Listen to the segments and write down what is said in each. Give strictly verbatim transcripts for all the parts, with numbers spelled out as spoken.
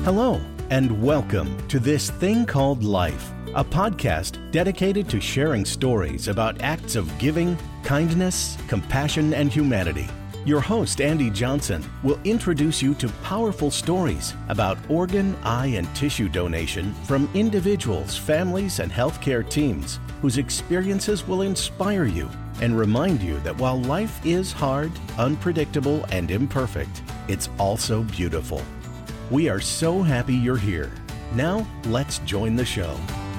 Hello, and welcome to This Thing Called Life, a podcast dedicated to sharing stories about acts of giving, kindness, compassion, and humanity. Your host, Andy Johnson, will introduce you to powerful stories about organ, eye, and tissue donation from individuals, families, and healthcare teams whose experiences will inspire you and remind you that while life is hard, unpredictable, and imperfect, it's also beautiful. We are so happy you're here. Now, let's join the show.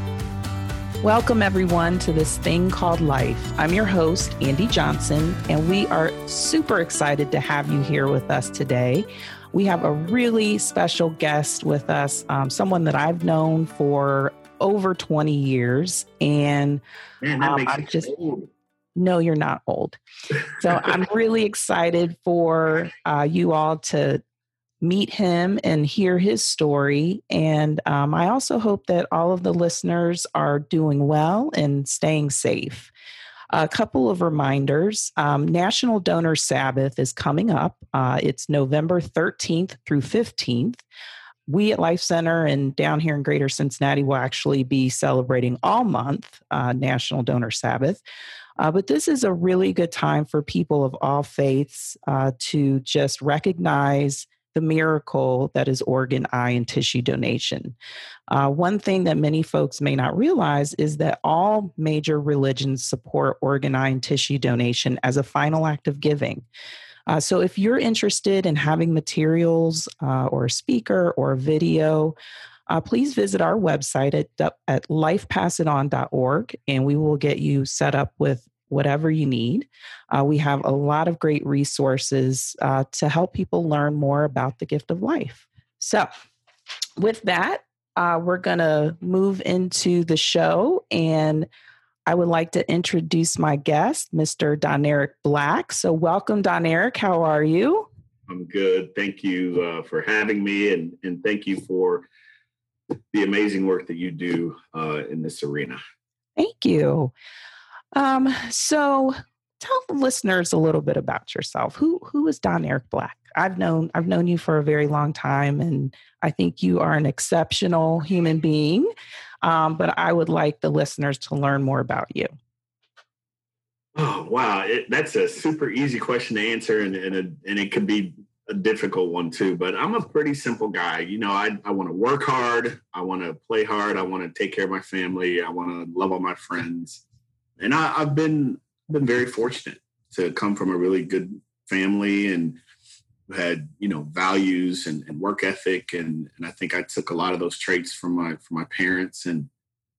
Welcome, everyone, to This Thing Called Life. I'm your host, Andy Johnson, and we are super excited to have you here with us today. We have a really special guest with us, um, someone that I've known for over twenty years. And Man, that um, makes I'm you just... old. No, you're not old. So I'm really excited for uh, you all to meet him and hear his story. And um, I also hope that all of the listeners are doing well and staying safe. A couple of reminders. Um, National Donor Sabbath is coming up. Uh, it's November thirteenth through fifteenth. We at Life Center and down here in Greater Cincinnati will actually be celebrating all month uh, National Donor Sabbath. Uh, but this is a really good time for people of all faiths uh, to just recognize the miracle that is organ, eye, and tissue donation. Uh, one thing that many folks may not realize is that all major religions support organ, eye, and tissue donation as a final act of giving. Uh, so if you're interested in having materials uh, or a speaker or a video, uh, please visit our website at, at life pass it on dot org, and we will get you set up with whatever you need. Uh, we have a lot of great resources uh, to help people learn more about the gift of life. So with that, uh, we're going to move into the show, and I would like to introduce my guest, Mister Don Eric Black. So welcome, Don Eric. How are you? I'm good. Thank you uh, for having me, and, and thank you for the amazing work that you do uh, in this arena. Thank you. Um, so tell the listeners a little bit about yourself. Who who is Don Eric Black? I've known I've known you for a very long time, and I think you are an exceptional human being. Um, but I would like the listeners to learn more about you. Oh, wow. It, that's a super easy question to answer, and and, a, and it could be a difficult one too. But I'm a pretty simple guy. You know, I, I want to work hard. I want to play hard. I want to take care of my family. I want to love all my friends. And I, I've been been very fortunate to come from a really good family and had, you know, values and, and work ethic. And, and I think I took a lot of those traits from my from my parents. And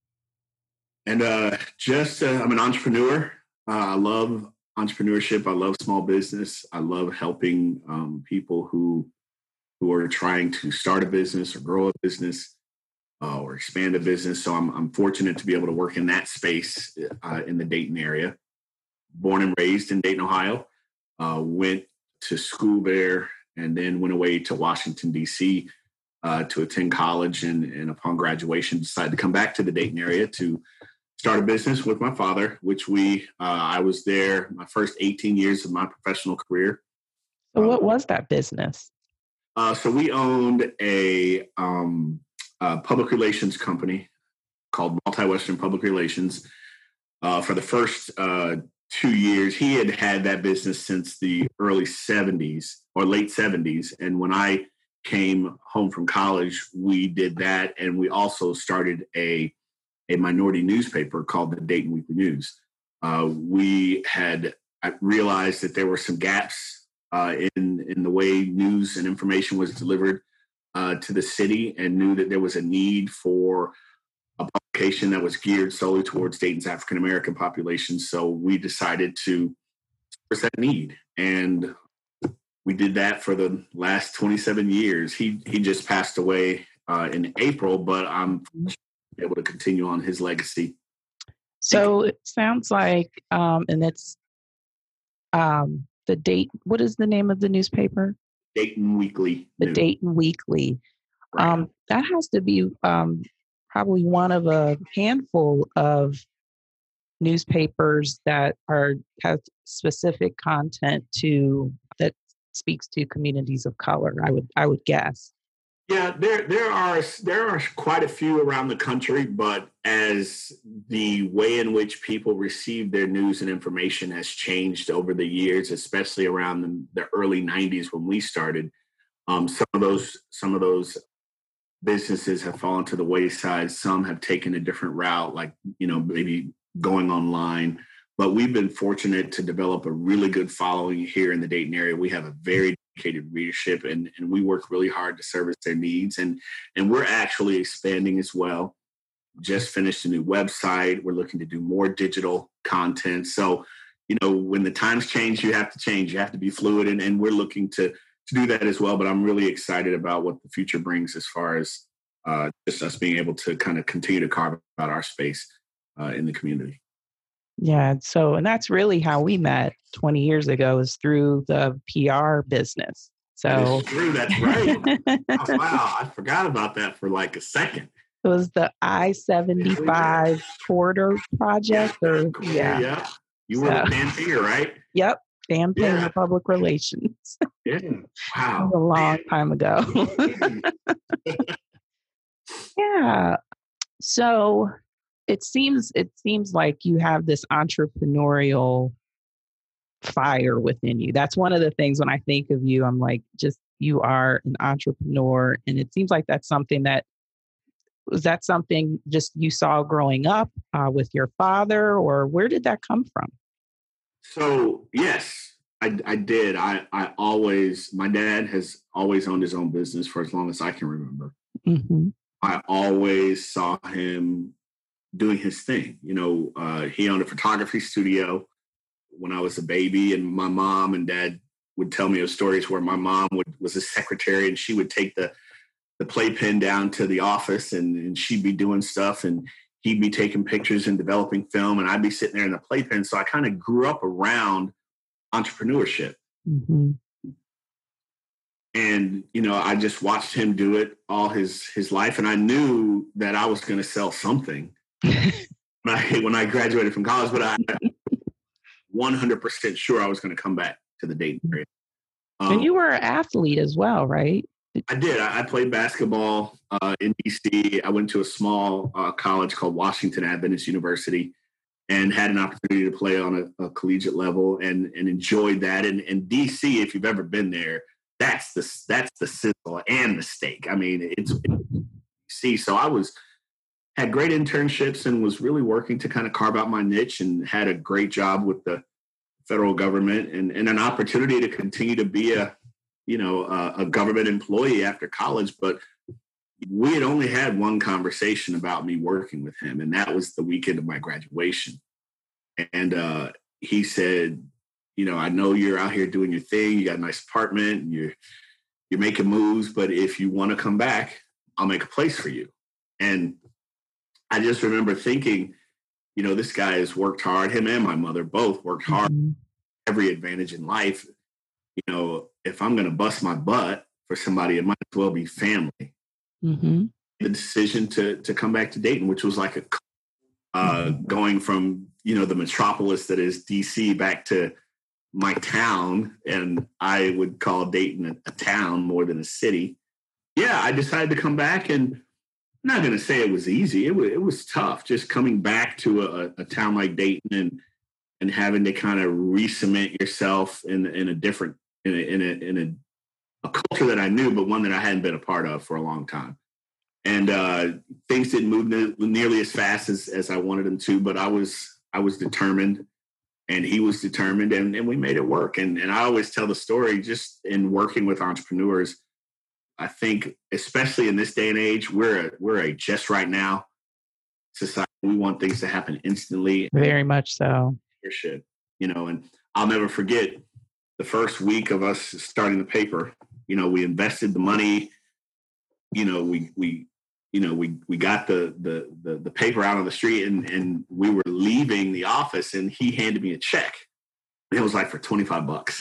and uh, just uh, I'm an entrepreneur. Uh, I love entrepreneurship. I love small business. I love helping um, people who who are trying to start a business or grow a business. Uh, or expand a business. So I'm, I'm fortunate to be able to work in that space uh, in the Dayton area. Born and raised in Dayton, Ohio. Uh, went to school there and then went away to Washington, D C uh, to attend college. And, and upon graduation, decided to come back to the Dayton area to start a business with my father, which we, uh, I was there my first eighteen years of my professional career. So what was that business? Uh, so we owned a... Um, Uh, public relations company called Multi-Western Public Relations. Uh, for the first uh, two years, he had had that business since the early seventies or late seventies. And when I came home from college, we did that. And we also started a, a minority newspaper called the Dayton Weekly News. Uh, we had realized that there were some gaps uh, in, in the way news and information was delivered Uh, to the city, and knew that there was a need for a publication that was geared solely towards Dayton's African American population. So we decided to service that need, and we did that for the last twenty-seven years. He he just passed away uh, in April, but I'm able to continue on his legacy. So it sounds like, um, and it's um, the date. What is the name of the newspaper? Dayton Weekly. The News. Dayton Weekly. Right. Um, that has to be um, probably one of a handful of newspapers that are have specific content to that speaks to communities of color. I would I would guess. Yeah, there there are there are quite a few around the country, but as the way in which people receive their news and information has changed over the years, especially around the, the early nineties when we started, um, some of those some of those businesses have fallen to the wayside. Some have taken a different route, like, you know, maybe going online. But we've been fortunate to develop a really good following here in the Dayton area. We have a very dedicated readership, and, and we work really hard to service their needs. And, and we're actually expanding as well. Just finished a new website. We're looking to do more digital content. So, you know, when the times change, you have to change. You have to be fluid, and, and we're looking to to do that as well. But I'm really excited about what the future brings as far as uh, just us being able to kind of continue to carve out our space uh, in the community. Yeah. So, and that's really how we met twenty years ago, is through the P R business. So that is true. That's right. Oh, wow. I forgot about that for like a second. It was the I seventy-five corridor project. Or yeah. yeah. You were so, with Dan Pinger, right? Yep. Dan Pinger, yeah. Public Relations. Yeah. Wow. a long Man. time ago. Yeah. So it seems it seems like you have this entrepreneurial fire within you. That's one of the things when I think of you, I'm like, just you are an entrepreneur. And it seems like that's something that was that something just you saw growing up uh, with your father, or where did that come from? So, yes, I, I did. I, I always, my dad has always owned his own business for as long as I can remember. Mm-hmm. I always saw him doing his thing. You know, uh, he owned a photography studio when I was a baby, and my mom and dad would tell me of stories where my mom would, was a secretary, and she would take the, the playpen down to the office, and, and she'd be doing stuff, and he'd be taking pictures and developing film, and I'd be sitting there in the playpen. So I kind of grew up around entrepreneurship. Mm-hmm. And, you know, I just watched him do it all his, his life. And I knew that I was going to sell something when, I, when I graduated from college, but I one hundred percent sure I was going to come back to the Dayton area. Um, and you were an athlete as well, right? I did. I, I played basketball uh, in D C. I went to a small uh, college called Washington Adventist University and had an opportunity to play on a, a collegiate level, and, and enjoyed that. And, and D C, if you've ever been there, that's the that's the sizzle and the steak. I mean, it's see. So I was had great internships and was really working to kind of carve out my niche, and had a great job with the federal government, and, and an opportunity to continue to be a you know a, a government employee after college. But we had only had one conversation about me working with him, and that was the weekend of my graduation. And uh, he said, you know, I know you're out here doing your thing. You got a nice apartment, and you're you're making moves. But if you want to come back, I'll make a place for you. And I just remember thinking, you know, this guy has worked hard. Him and my mother both worked hard. Mm-hmm. Every advantage in life. You know, if I'm going to bust my butt for somebody, it might as well be family. Mm-hmm. The decision to to come back to Dayton, which was like a uh, mm-hmm. going from you know the metropolis that is D C back to my town, and I would call Dayton a, a town more than a city. Yeah, I decided to come back, and I'm not going to say it was easy. It was, it was tough just coming back to a, a town like Dayton, and and having to kind of re-cement yourself in in a different in a in a, in a, a culture that I knew, but one that I hadn't been a part of for a long time. And uh, things didn't move ne- nearly as fast as, as I wanted them to, but I was I was determined. And he was determined, and, and we made it work. And, and I always tell the story, just in working with entrepreneurs, I think, especially in this day and age, we're a, we're a just right now society. We want things to happen instantly. Very much so. Should, you know, and I'll never forget the first week of us starting the paper. You know, we invested the money. You know, we we you know we we got the the the, the paper out on the street, and and we were leaving the office, and he handed me a check. And it was like for twenty-five bucks.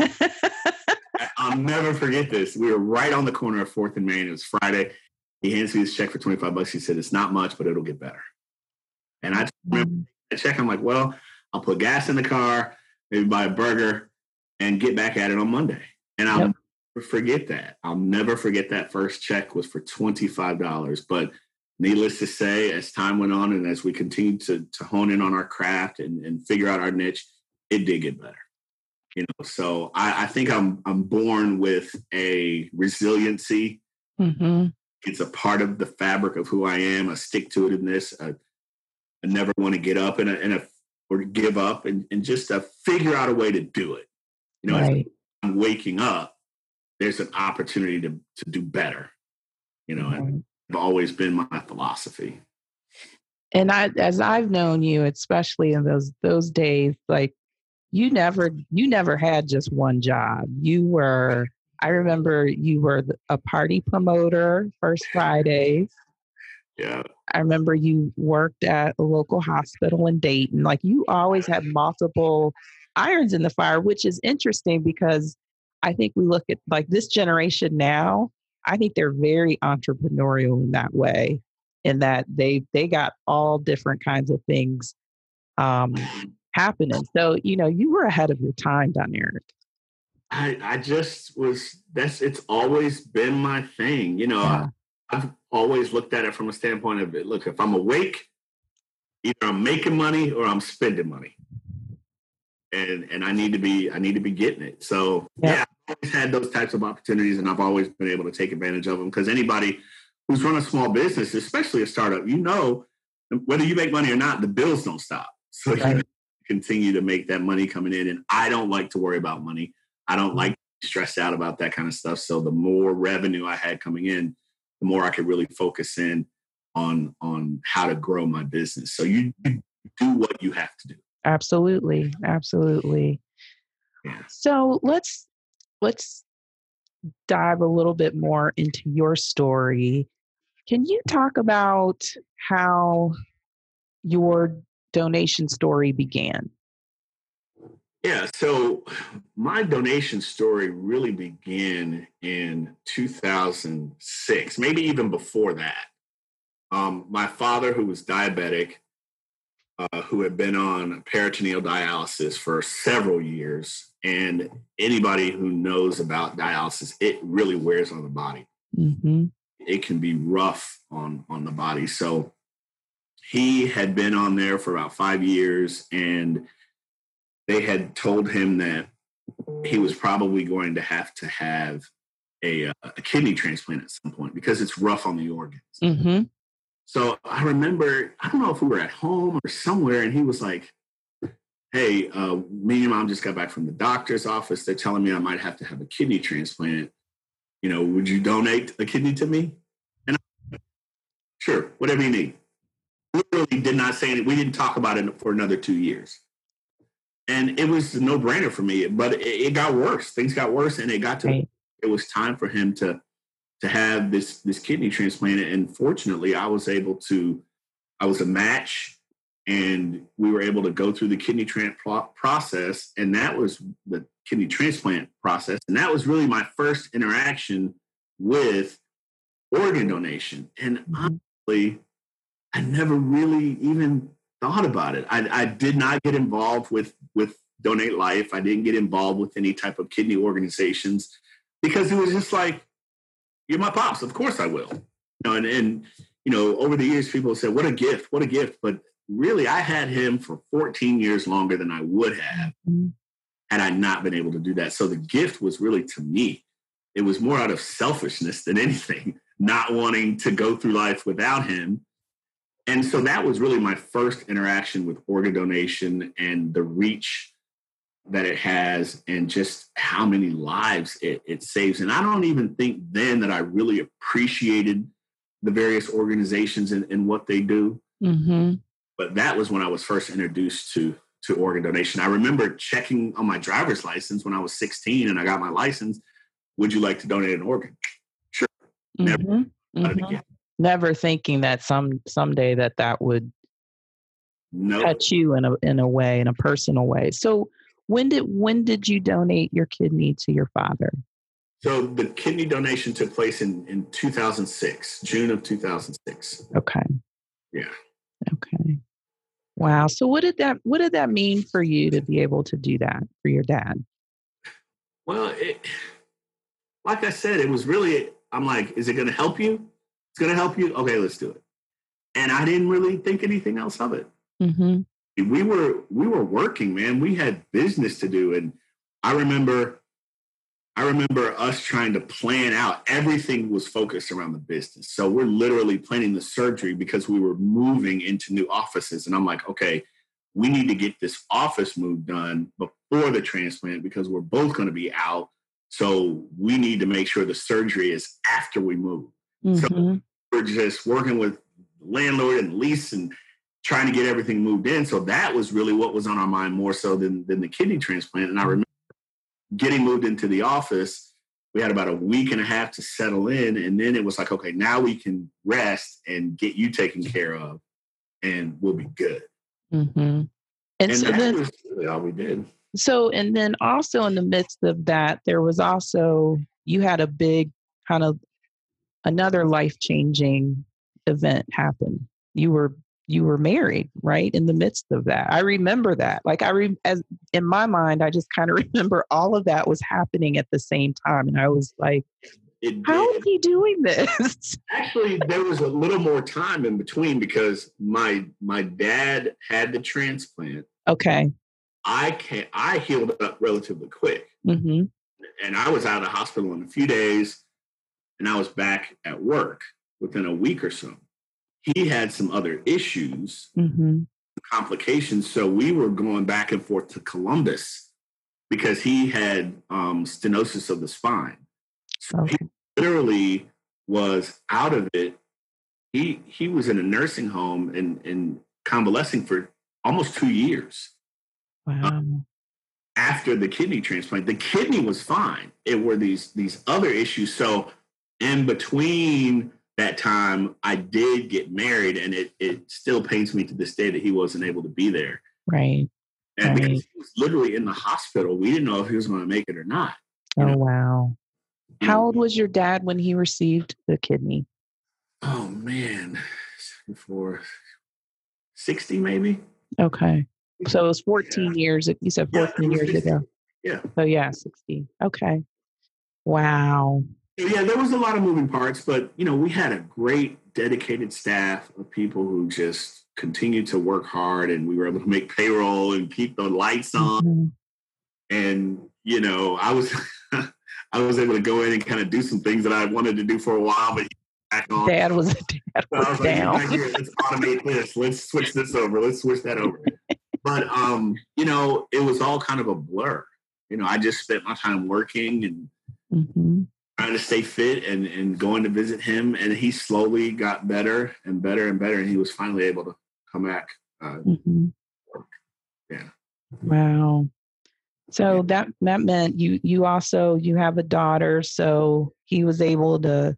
I'll never forget this. We were right on the corner of Fourth and Main. It was Friday. He hands me this check for twenty-five bucks. He said, "It's not much, but it'll get better." And I just remember that check. I'm like, well, I'll put gas in the car, maybe buy a burger, and get back at it on Monday. And I'll yep. forget that. I'll never forget that first check was for twenty-five dollars. But needless to say, as time went on and as we continued to, to hone in on our craft and, and figure out our niche, it did get better. You know, so I, I think I'm I'm born with a resiliency. Mm-hmm. It's a part of the fabric of who I am. A stick-to-itiveness. I, I never want to get up and a, and a, or give up and, and just to figure out a way to do it. You know, right. as I'm waking up, there's an opportunity to to do better. You know, Mm-hmm. and it's always been my philosophy. And I, as I've known you, especially in those those days, like you never you never had just one job. You were, I remember you were a party promoter, First Fridays. Yeah. I remember you worked at a local hospital in Dayton. Like you always had multiple irons in the fire, which is interesting because I think we look at like this generation now, I think they're very entrepreneurial in that way, in that they they got all different kinds of things um, happening. So, you know, you were ahead of your time, Don Eric. I, I just was, that's, it's always been my thing. You know, Yeah. I, I've always looked at it from a standpoint of, look, if I'm awake, either I'm making money or I'm spending money. And and I need to be, I need to be getting it. So Yep. yeah, I've always had those types of opportunities and I've always been able to take advantage of them because anybody who's run a small business, especially a startup, you know, whether you make money or not, the bills don't stop. So Right. you continue to make that money coming in. And I don't like to worry about money. I don't like to be stressed out about that kind of stuff. So the more revenue I had coming in, the more I could really focus in on, on how to grow my business. So you do what you have to do. Absolutely. Absolutely. Yeah. So let's let's dive a little bit more into your story. Can you talk about how your donation story began? Yeah, so my donation story really began in two thousand six, maybe even before that. Um, my father, who was diabetic, uh, who had been on peritoneal dialysis for several years, and anybody who knows about dialysis, it really wears on the body. Mm-hmm. It can be rough on, on the body. So he had been on there for about five years, and they had told him that he was probably going to have to have a, a kidney transplant at some point because it's rough on the organs. Mm-hmm. So I remember, I don't know if we were at home or somewhere, and he was like, hey, uh, me and your mom just got back from the doctor's office. They're telling me I might have to have a kidney transplant. You know, would you donate a kidney to me? And I, sure, whatever you need. Literally did not say anything. We didn't talk about it for another two years. And it was a no-brainer for me, but it, it got worse. Things got worse, and it got to, right. It was time for him to to have this this kidney transplanted. And fortunately, I was able to, I was a match, and we were able to go through the kidney transplant process, and that was the kidney transplant process. And that was really my first interaction with organ donation. And mm-hmm. honestly, I never really even thought about it. I, I did not get involved with, with Donate Life. I didn't get involved with any type of kidney organizations because it was just like, you're my pops. Of course I will. You know, and, and, you know, over the years, people said, what a gift, what a gift. But really, I had him for fourteen years longer than I would have mm-hmm. had I not been able to do that. So the gift was really to me. It was more out of selfishness than anything, not wanting to go through life without him. And so that was really my first interaction with organ donation and the reach that it has and just how many lives it, it saves. And I don't even think then that I really appreciated the various organizations and, and what they do. Mm-hmm. But that was when I was first introduced to, to organ donation. I remember checking on my driver's license when I was sixteen and I got my license. Would you like to donate an organ? Sure. Never mm-hmm. thought it again. Never thinking that some someday that that would nope. touch you in a in a way, in a personal way. So when did when did you donate your kidney to your father? So the kidney donation took place in, in two thousand six, June of two thousand six. Okay. Yeah. Okay. Wow. So what did that what did that mean for you to be able to do that for your dad? Well, it like I said, it was really, I'm like, is it going to help you? It's going to help you. Okay, let's do it. And I didn't really think anything else of it. Mm-hmm. We were, we were working, man. We had business to do. And I remember, I remember us trying to plan out. Everything was focused around the business. So we're literally planning the surgery because we were moving into new offices. And I'm like, okay, we need to get this office move done before the transplant because we're both going to be out. So we need to make sure the surgery is after we move. Mm-hmm. So we're just working with the landlord and lease and trying to get everything moved in. So that was really what was on our mind more so than, than the kidney transplant. And I remember getting moved into the office, we had about a week and a half to settle in. And then it was like, okay, now we can rest and get you taken care of and we'll be good. Mm-hmm. And, and so that then, was really all we did. So, and then also in the midst of that, there was also, you had a big kind of another life-changing event happen. You were, you were married, right? In the midst of that. I remember that. Like I, re, as in my mind, I just kind of remember all of that was happening at the same time. And I was like, how is he doing this? Actually, there was a little more time in between because my, my dad had the transplant. Okay. I can I healed up relatively quick. Mm-hmm. And I was out of the hospital in a few days and I was back at work within a week or so. He had some other issues, mm-hmm. complications. So we were going back and forth to Columbus because he had um, stenosis of the spine. So okay. He literally was out of it. He he was in a nursing home and, and convalescing for almost two years. Wow. Um, after the kidney transplant, the kidney was fine. It were these these other issues. So in between that time, I did get married, and it it still pains me to this day that he wasn't able to be there. Right. And right. because he was literally in the hospital, we didn't know if he was going to make it or not. Oh, know? wow. How old was your dad when he received the kidney? Oh, man. For sixty, maybe. Okay. So it was fourteen yeah. years. You said fourteen yeah, years sixty. ago. Yeah. So yeah, sixty. Okay. Wow. Yeah, there was a lot of moving parts, but you know, we had a great dedicated staff of people who just continued to work hard, and we were able to make payroll and keep the lights on. Mm-hmm. And you know, I was I was able to go in and kind of do some things that I wanted to do for a while, but back on. Dad was, dad was, so I was down. Like, here, let's automate this. Let's switch this over. Let's switch that over. But, um, you know, it was all kind of a blur. You know, I just spent my time working and mm-hmm. trying to stay fit and, and going to visit him. And he slowly got better and better and better. And he was finally able to come back. Uh, mm-hmm. Yeah. Wow. So yeah. that, that meant you, you also, you have a daughter. So he was able to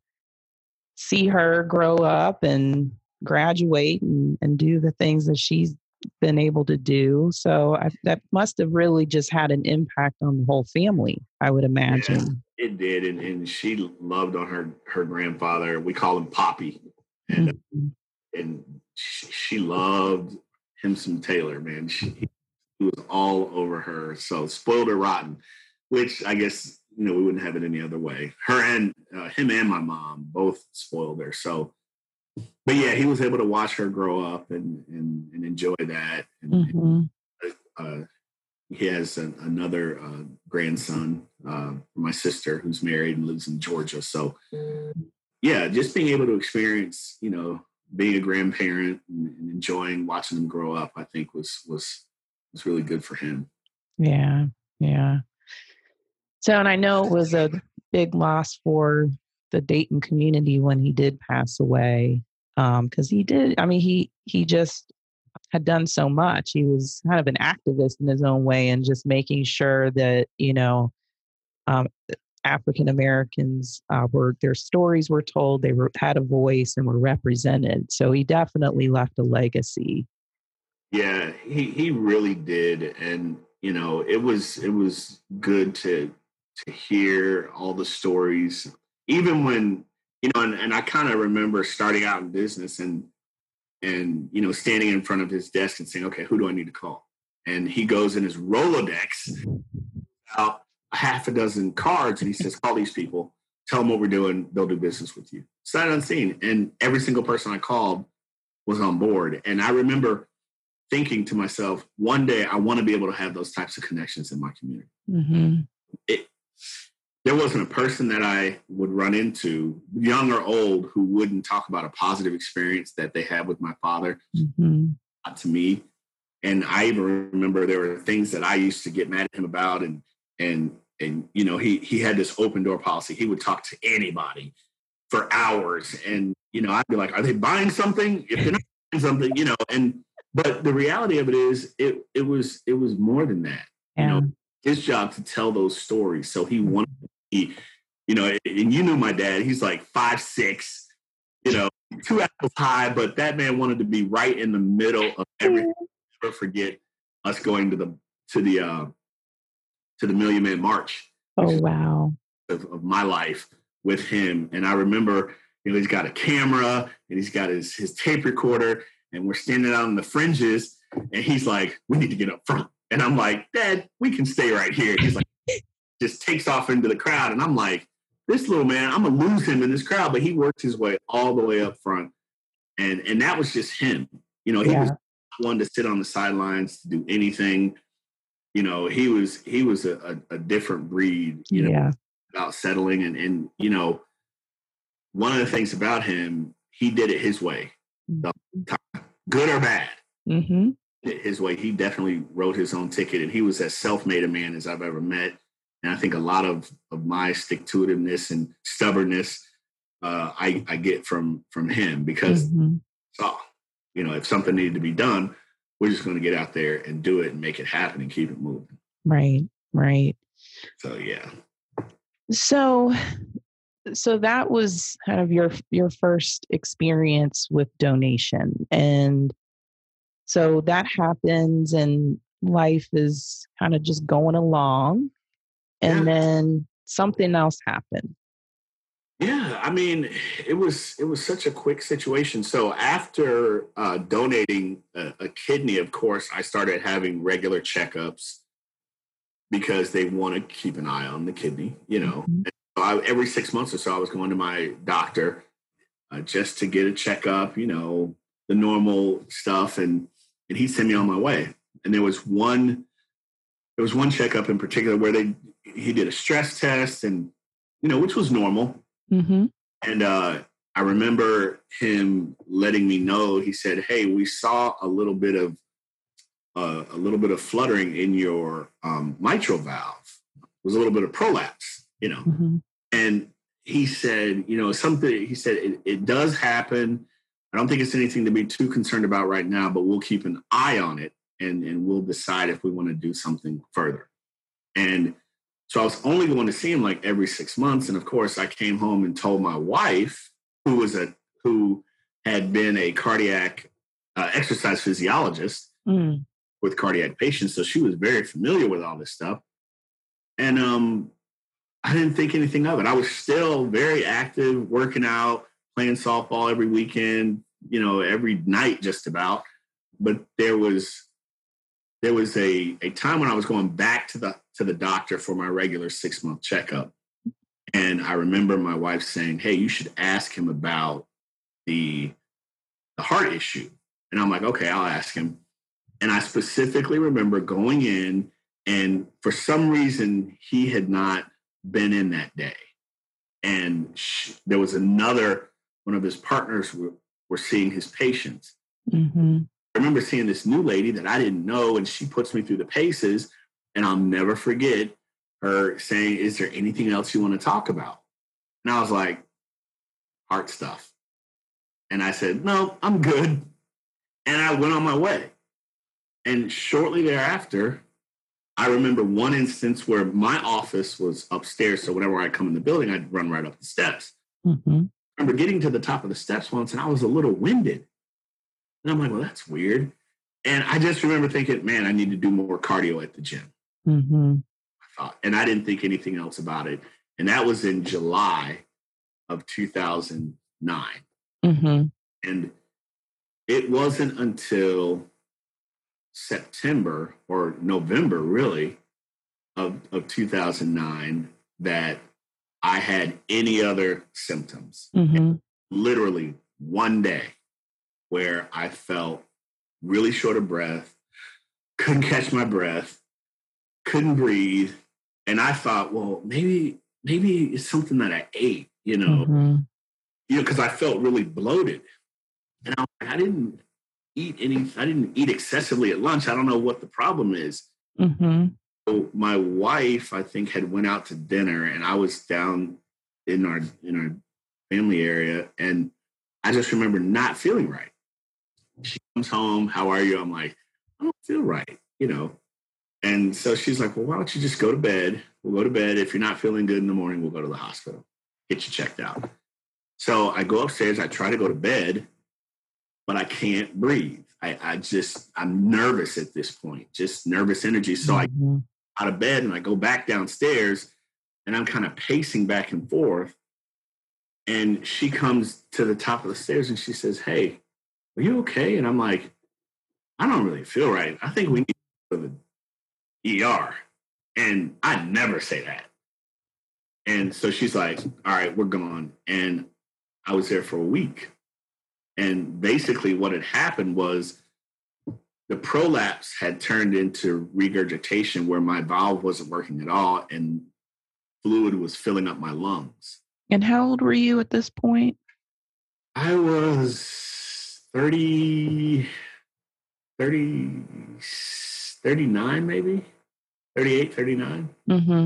see her grow up and graduate and, and do the things that she's been able to do. So I, that must have really just had an impact on the whole family, I would imagine. Yeah, it did. And, and she loved on her, her grandfather. We call him Poppy. And, mm-hmm. and she, she loved him some Taylor, man. She, he was all over her. So spoiled or rotten, which I guess, you know, we wouldn't have it any other way. Her and uh, him and my mom both spoiled her. So, but yeah, he was able to watch her grow up and and, and enjoy that. And, mm-hmm. and uh, he has an, another uh, grandson, uh, my sister, who's married and lives in Georgia. So, yeah, just being able to experience, you know, being a grandparent and, and enjoying watching them grow up, I think was was was really good for him. Yeah, yeah. So, and I know it was a big loss for the Dayton community when he did pass away, because um, he did. I mean, he he just had done so much. He was kind of an activist in his own way, and just making sure that you know um, African Americans uh, were their stories were told, they were had a voice and were represented. So he definitely left a legacy. Yeah, he he really did, and you know, it was it was good to. to hear all the stories, even when, you know, and, and I kind of remember starting out in business and, and, you know, standing in front of his desk and saying, okay, who do I need to call? And he goes in his Rolodex out a half a dozen cards and he says, call these people. tell them what we're doing. They'll do business with you. Sight unseen. And every single person I called was on board. And I remember thinking to myself, one day I want to be able to have those types of connections in my community. Mm-hmm. It, there wasn't a person that I would run into, young or old, who wouldn't talk about a positive experience that they had with my father, mm-hmm. to me. And I even remember there were things that I used to get mad at him about. And, and, and, you know, he, he had this open door policy. He would talk to anybody for hours. And, you know, I'd be like, are they buying something? If they're not buying something, you know, and, but the reality of it is it, it was, it was more than that, yeah. You know, his job to tell those stories. So he wanted to be, you know, and you knew my dad, he's like five, six, you know, two apples high, but that man wanted to be right in the middle of everything. I'll never forget us going to the, to the, uh, to the Million Man March. Oh, wow. Of, of my life with him. And I remember, you know, he's got a camera and he's got his, his tape recorder, and we're standing out on the fringes, and he's like, we need to get up front. And I'm like, Dad, we can stay right here. He's like, just takes off into the crowd. And I'm like, this little man, I'm going to lose him in this crowd. But he worked his way all the way up front. And, and that was just him. You know, he yeah. was one to sit on the sidelines, to do anything. You know, he was, he was a, a, a different breed, you know, yeah. about settling. And, and, you know, one of the things about him, he did it his way, the time, good or bad. Mm-hmm. His way. He definitely wrote his own ticket, and he was as self-made a man as I've ever met. And I think a lot of, of my stick-to-itiveness and stubbornness, uh, I, I get from from him, because mm-hmm. so, you know, if something needed to be done, we're just going to get out there and do it and make it happen and keep it moving. Right, right. So, yeah. So, so that was kind of your your first experience with donation. And so that happens and life is kind of just going along. And yeah. then something else happened. Yeah, I mean, it was it was such a quick situation. So after uh, donating a, a kidney, of course, I started having regular checkups because they want to keep an eye on the kidney, you know. Mm-hmm. And so I, every six months or so, I was going to my doctor uh, just to get a checkup, you know, the normal stuff, and and he sent me on my way. And there was one there was one checkup in particular where they he did a stress test, and you know, which was normal. Mm-hmm. And uh, I remember him letting me know. He said, "Hey, we saw a little bit of uh, a little bit of fluttering in your um, mitral valve. It was a little bit of prolapse, you know." Mm-hmm. And he said, "You know, something." He said, it, "It does happen. I don't think it's anything to be too concerned about right now, but we'll keep an eye on it, and and we'll decide if we want to do something further." And so I was only going to see him like every six months. And of course, I came home and told my wife, who was a who had been a cardiac uh, exercise physiologist mm. with cardiac patients. So she was very familiar with all this stuff. And um, I didn't think anything of it. I was still very active, working out, playing softball every weekend, you know, every night just about. But there was there was a, a time when I was going back to the to the doctor for my regular six month checkup. And I remember my wife saying, "Hey, you should ask him about the, the heart issue." And I'm like, okay, I'll ask him. And I specifically remember going in, and for some reason, he had not been in that day. And she, there was another, one of his partners were, were seeing his patients. Mm-hmm. I remember seeing this new lady that I didn't know, and she puts me through the paces. And I'll never forget her saying, "Is there anything else you want to talk about?" And I was like, "Heart stuff." And I said, "No, I'm good." And I went on my way. And shortly thereafter, I remember one instance where my office was upstairs. So whenever I come in the building, I'd run right up the steps. Mm-hmm. I remember getting to the top of the steps once, and I was a little winded. And I'm like, well, that's weird. And I just remember thinking, man, I need to do more cardio at the gym. Mm-hmm. I thought, and I didn't think anything else about it. And that was in July of two thousand nine. Mm-hmm. And it wasn't until September or November, really, of, of two thousand nine that I had any other symptoms. Mm-hmm. Literally one day where I felt really short of breath, couldn't catch my breath, couldn't breathe. And I thought, well, maybe, maybe it's something that I ate, you know, Mm-hmm. you know, because I felt really bloated. And I, I didn't eat any, I didn't eat excessively at lunch. I don't know what the problem is. Mm-hmm. So my wife, I think, had went out to dinner, and I was down in our in our family area, and I just remember not feeling right. She comes home, how are you? I'm like, I don't feel right, you know. And so she's like, well, why don't you just go to bed? We'll go to bed. If you're not feeling good in the morning, we'll go to the hospital, get you checked out. So I go upstairs, I try to go to bed, but I can't breathe. I, I just, I'm nervous at this point, just nervous energy. So mm-hmm. I out of bed and I go back downstairs, and I'm kind of pacing back and forth. And she comes to the top of the stairs and she says, hey, are you okay? And I'm like, I don't really feel right. I think we need to go to the E R. And I never say that. And so she's like, all right, we're gone. And I was there for a week. And basically what had happened was the prolapse had turned into regurgitation where my valve wasn't working at all and fluid was filling up my lungs. And how old were you at this point? I was thirty, thirty, thirty-nine maybe, thirty-eight, thirty-nine. Mm-hmm.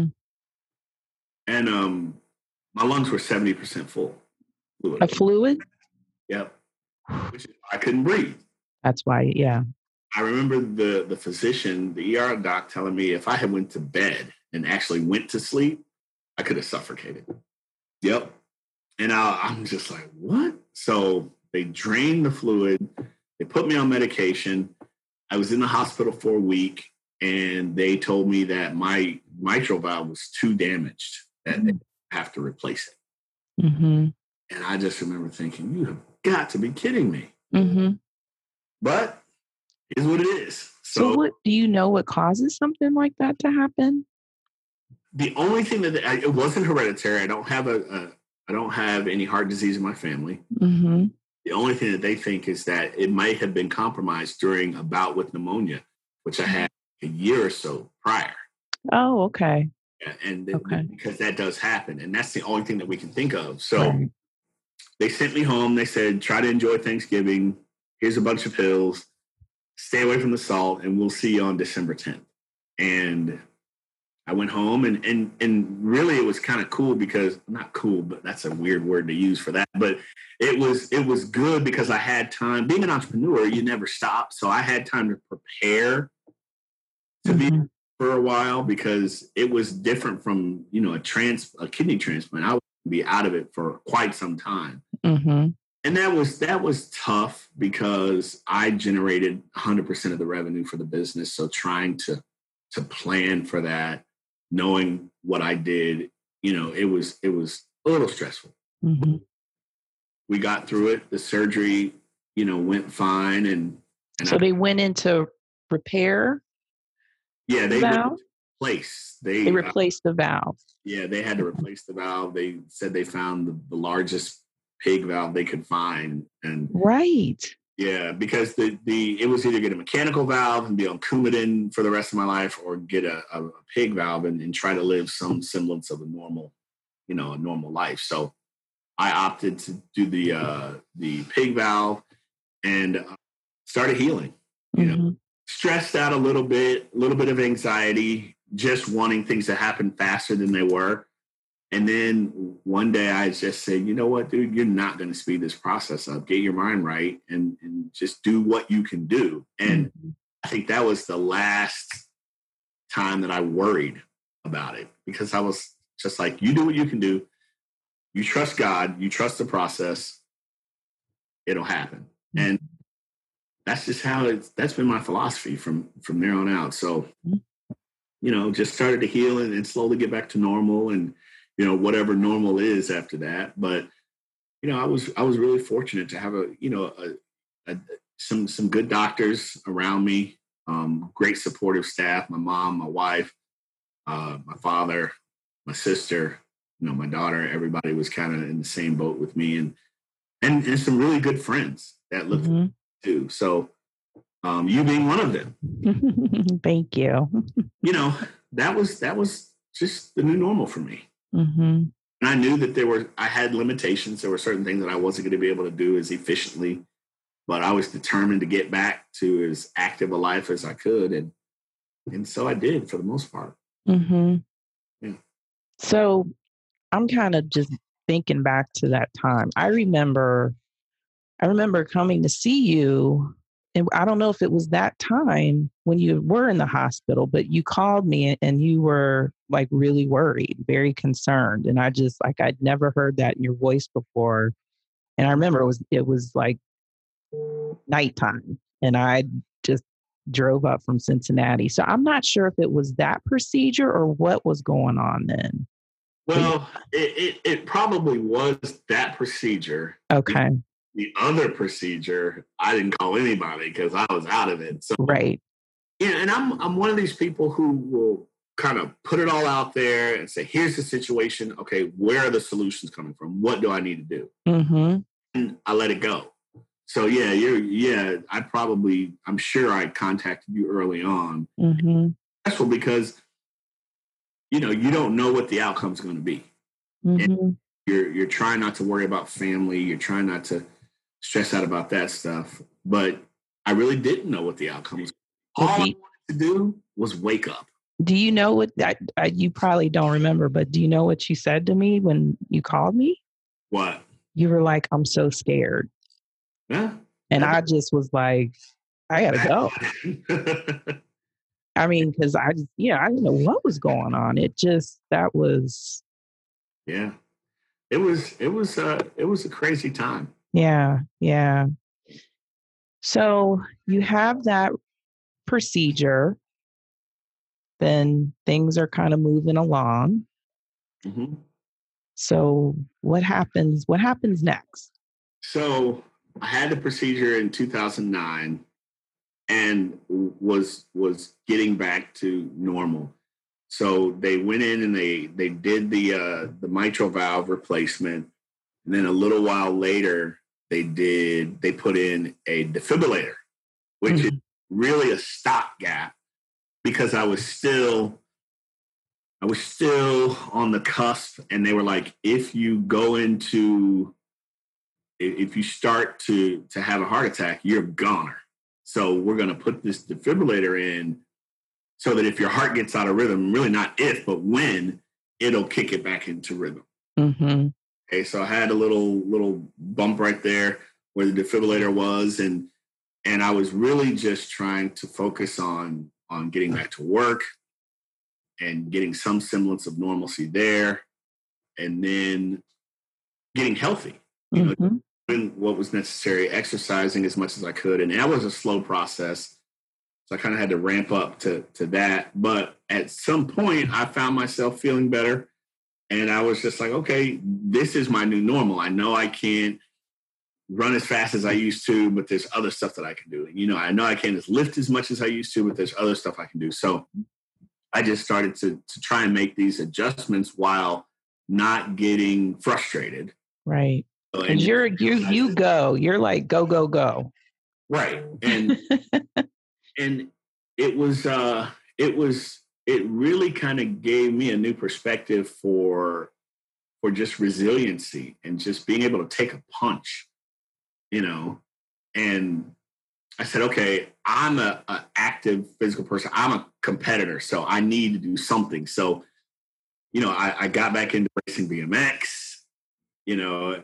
And um, my lungs were seventy percent full. Fluid. A fluid? Yep. Which is why I couldn't breathe. That's why, yeah. I remember the the physician, the E R doc, telling me if I had went to bed and actually went to sleep, I could have suffocated. Yep. And I, I'm just like, what? So they drained the fluid. They put me on medication. I was in the hospital for a week, and they told me that my mitral valve was too damaged, that mm-hmm. they have to replace it. Mm-hmm. And I just remember thinking, you have got to be kidding me. Mm-hmm. But it's what it is. So, so what, do you know what causes something like that to happen? The only thing that I, it wasn't hereditary. I don't have a, a I don't have any heart disease in my family. Mm-hmm. The only thing that they think is that it might have been compromised during a bout with pneumonia, which I had a year or so prior. Oh, okay. Yeah, and okay. because that does happen, and that's the only thing that we can think of. So right. They sent me home. They said, try to enjoy Thanksgiving. Here's a bunch of pills. Stay away from the salt, and we'll see you on December tenth. And I went home, and and and really it was kind of cool because, not cool, but that's a weird word to use for that. But it was it was good because I had time. Being an entrepreneur, you never stop. So I had time to prepare to mm-hmm. be for a while because it was different from, you know, a trans a kidney transplant. I would be out of it for quite some time. Mm-hmm. And that was that was tough because I generated one hundred percent of the revenue for the business. So trying to to plan for that, knowing what I did, you know, it was it was a little stressful. Mm-hmm. We got through it. The surgery, you know, went fine. And, and so I, they went into repair. Yeah, they valve? replaced. They, they replaced uh, the valve. Yeah, they had to replace the valve. They said they found the, the largest pig valve they could find. And right. Yeah, because the, the it was either get a mechanical valve and be on Coumadin for the rest of my life, or get a, a, a pig valve and, and try to live some semblance of a normal, you know, a normal life. So I opted to do the uh, the pig valve and uh, started healing. You mm-hmm. know, stressed out a little bit, a little bit of anxiety, just wanting things to happen faster than they were. And then one day I just said, you know what, dude, you're not going to speed this process up. Get your mind right and, and just do what you can do. And mm-hmm. I think that was the last time that I worried about it, because I was just like, you do what you can do. You trust God. You trust the process. It'll happen. Mm-hmm. And that's just how it's, that's been my philosophy from, from there on out. So, mm-hmm. you know, just started to heal and, and slowly get back to normal and, you know, whatever normal is after that. But, you know, I was, I was really fortunate to have a, you know, a, a, some, some good doctors around me, um, great supportive staff, my mom, my wife, uh, my father, my sister, you know, my daughter, everybody was kind of in the same boat with me, and and, and some really good friends that looked Mm-hmm. too. So um, you being one of them. Thank you. You know, that was that was just the new normal for me. Mm-hmm. And I knew that there were, I had limitations. There were certain things that I wasn't going to be able to do as efficiently, but I was determined to get back to as active a life as I could. And, and so I did for the most part. Mm-hmm. Yeah. So I'm kind of just thinking back to that time. I remember, I remember coming to see you, and I don't know if it was that time when you were in the hospital, but you called me and you were like really worried, very concerned. And I just like, I'd never heard that in your voice before. And I remember it was, it was like nighttime, and I just drove up from Cincinnati. So I'm not sure if it was that procedure or what was going on then. Well, it, it, it probably was that procedure. Okay. The, the other procedure, I didn't call anybody because I was out of it. So, right. Yeah, and I'm I'm one of these people who will kind of put it all out there and say, here's the situation. Okay, where are the solutions coming from? What do I need to do? Mm-hmm. And I let it go. So yeah, you're yeah, I probably, I'm sure I contacted you early on. Mm-hmm. That's because, you know, you don't know what the outcome's going to be. Mm-hmm. And you're you're trying not to worry about family. You're trying not to stress out about that stuff. But I really didn't know what the outcome was. All I wanted to do was wake up. Do you know what, I, I, you probably don't remember, but do you know what you said to me when you called me? What? You were like, I'm so scared. Yeah. And I just was like, I gotta go. I mean, because I just, yeah, I didn't know what was going on. It just, that was. Yeah. It was, it was, uh, it was a crazy time. Yeah. Yeah. So you have that procedure, then things are kind of moving along. Mm-hmm. So what happens, what happens next? So I had the procedure in two thousand nine and was was getting back to normal. So they went in and they they did the uh, the mitral valve replacement, and then a little while later they did they put in a defibrillator, which mm-hmm. is really a stopgap because I was still I was still on the cusp, and they were like, if you go into if you start to to have a heart attack, you're a goner. So we're going to put this defibrillator in so that if your heart gets out of rhythm, really not if, but when, it'll kick it back into rhythm. Mm-hmm. Okay, so I had a little little bump right there where the defibrillator was, and and I was really just trying to focus on on getting back to work and getting some semblance of normalcy there, and then getting healthy. You know, mm-hmm. doing what was necessary, exercising as much as I could, and that was a slow process. So I kind of had to ramp up to, to that. But at some point, I found myself feeling better. And I was just like, okay, this is my new normal. I know I can't run as fast as I used to, but there's other stuff that I can do. And, you know, I know I can't just lift as much as I used to, but there's other stuff I can do. So I just started to, to try and make these adjustments while not getting frustrated. Right. And you're, you, you go, you're like, go, go, go. Right. And, and it was, uh, it was, it really kind of gave me a new perspective for, for just resiliency and just being able to take a punch, you know. And I said, okay, I'm a, a active physical person. I'm a competitor, so I need to do something. So, you know, I, I got back into racing B M X. You know,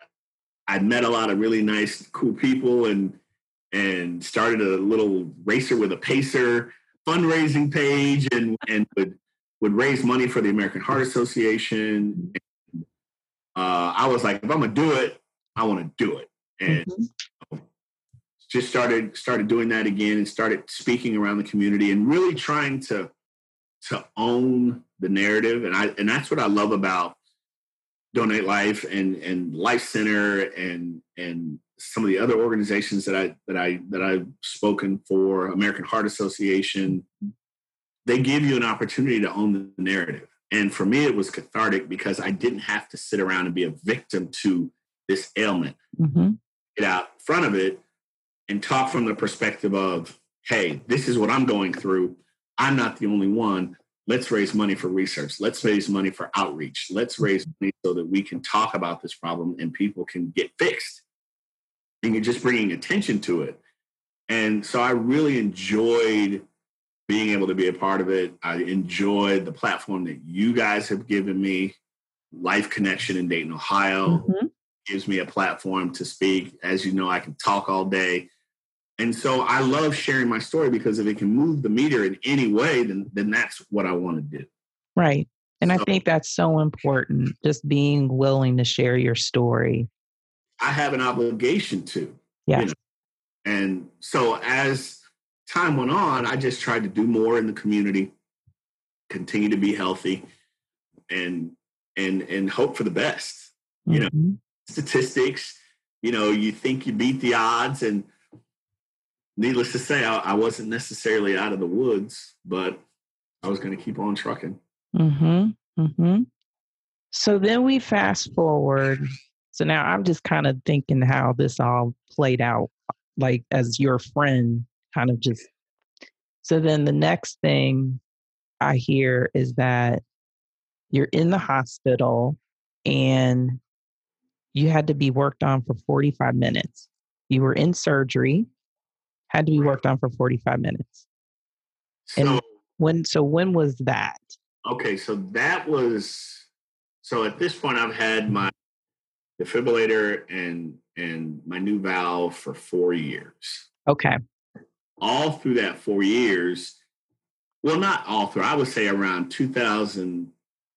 I met a lot of really nice, cool people, and and started a little Racer with a Pacer fundraising page, and and would would raise money for the American Heart Association. And, uh, I was like, if I'm gonna do it, I want to do it, and mm-hmm. just started started doing that again, and started speaking around the community, and really trying to to own the narrative. And I and that's what I love about Donate Life and and Life Center and and some of the other organizations that I that I that I've spoken for, American Heart Association. They give you an opportunity to own the narrative. And for me, it was cathartic because I didn't have to sit around and be a victim to this ailment. Mm-hmm. Get out in front of it and talk from the perspective of, hey, this is what I'm going through. I'm not the only one. Let's raise money for research. Let's raise money for outreach. Let's raise money so that we can talk about this problem and people can get fixed. And you're just bringing attention to it. And so I really enjoyed being able to be a part of it. I enjoyed the platform that you guys have given me. Life Connection in Dayton, Ohio Mm-hmm. gives me a platform to speak. As you know, I can talk all day. And so I love sharing my story because if it can move the meter in any way, then, then that's what I want to do. Right. And So I think that's so important, just being willing to share your story. I have an obligation to. Yes. You know? And so as time went on, I just tried to do more in the community, continue to be healthy, and and and hope for the best. You Mm-hmm. know, statistics, you know, you think you beat the odds, and needless to say, I, I wasn't necessarily out of the woods, but I was going to keep on trucking. Mm-hmm. Mm-hmm. So then we fast forward. So now I'm just kind of thinking how this all played out, like as your friend kind of just. So then the next thing I hear is that you're in the hospital and you had to be worked on for forty-five minutes. You were in surgery, had to be worked on for forty-five minutes. So, And when, so when was that? okay, so that was, so at this point, I've had my defibrillator and and my new valve for four years. Okay. All through that four years, well, not all through, I would say around two thousand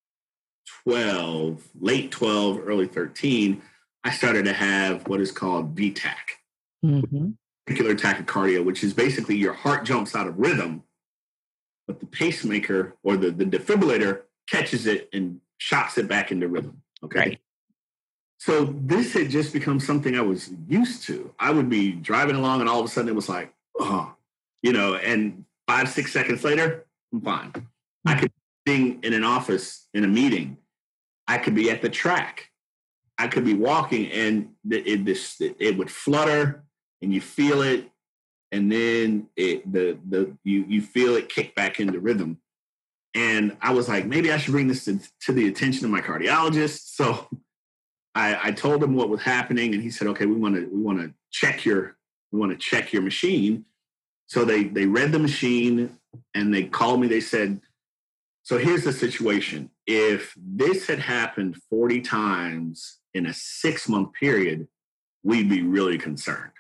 twelve, late twelve, early thirteen, I started to have what is called V TAC, Mm-hmm. ventricular tachycardia, which is basically your heart jumps out of rhythm, but the pacemaker or the, the defibrillator catches it and shocks it back into rhythm. Okay. Right. So this had just become something I was used to. I would be driving along and all of a sudden it was like, oh, you know, and five, six seconds later, I'm fine. I could be in an office in a meeting. I could be at the track. I could be walking and it, it, this, it, it would flutter and you feel it. And then it, the, the, you, you feel it kick back into rhythm. And I was like, maybe I should bring this to, to the attention of my cardiologist. So I, I told him what was happening, and he said, "Okay, we want to we want to check your we want to check your machine." So they they read the machine, and they called me. They said, "So here's the situation: if this had happened forty times in a six month period, we'd be really concerned.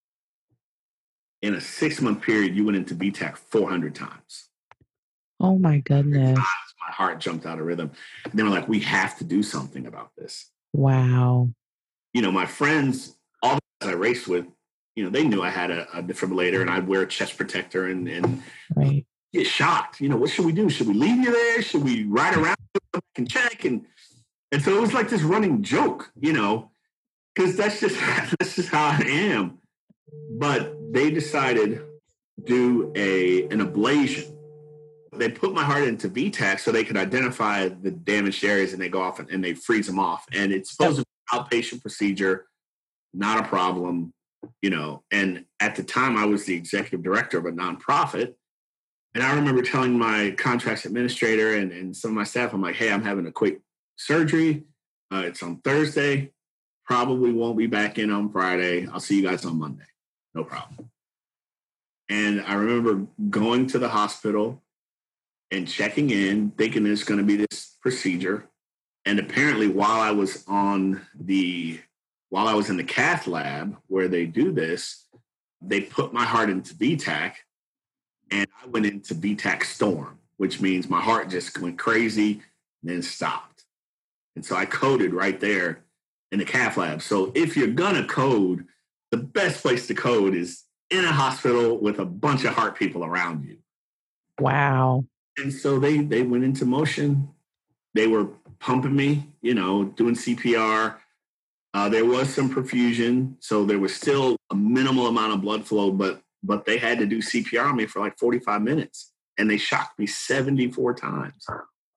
In a six month period, you went into V TAC four hundred times. Oh my goodness! My heart jumped out of rhythm, and they were like, "We have to do something about this." Wow. You know, my friends, all the guys I raced with, you know, they knew I had a, a defibrillator and I'd wear a chest protector and, and right. get shocked. You know, what should we do? Should we leave you there? Should we ride around and check? And and so it was like this running joke, you know, because that's just that's just how I am. But they decided to do a an ablation. They put my heart into V TAC so they could identify the damaged areas, and they go off and, and they freeze them off. And it's supposed to be an outpatient procedure, not a problem, you know. And at the time, I was the executive director of a nonprofit. And I remember telling my contracts administrator and, and some of my staff, I'm like, hey, I'm having a quick surgery. Uh, it's on Thursday. Probably won't be back in on Friday. I'll see you guys on Monday. No problem. And I remember going to the hospital and checking in, thinking there's going to be this procedure. And apparently while I was on the, while I was in the cath lab where they do this, they put my heart into V TAC and I went into V TAC storm, which means my heart just went crazy and then stopped. And so I coded right there in the cath lab. So if you're going to code, the best place to code is in a hospital with a bunch of heart people around you. Wow. And so they they went into motion. They were pumping me, you know, doing C P R. Uh, there was some perfusion, so there was still a minimal amount of blood flow, but but they had to do C P R on me for like forty-five minutes, and they shocked me seventy-four times.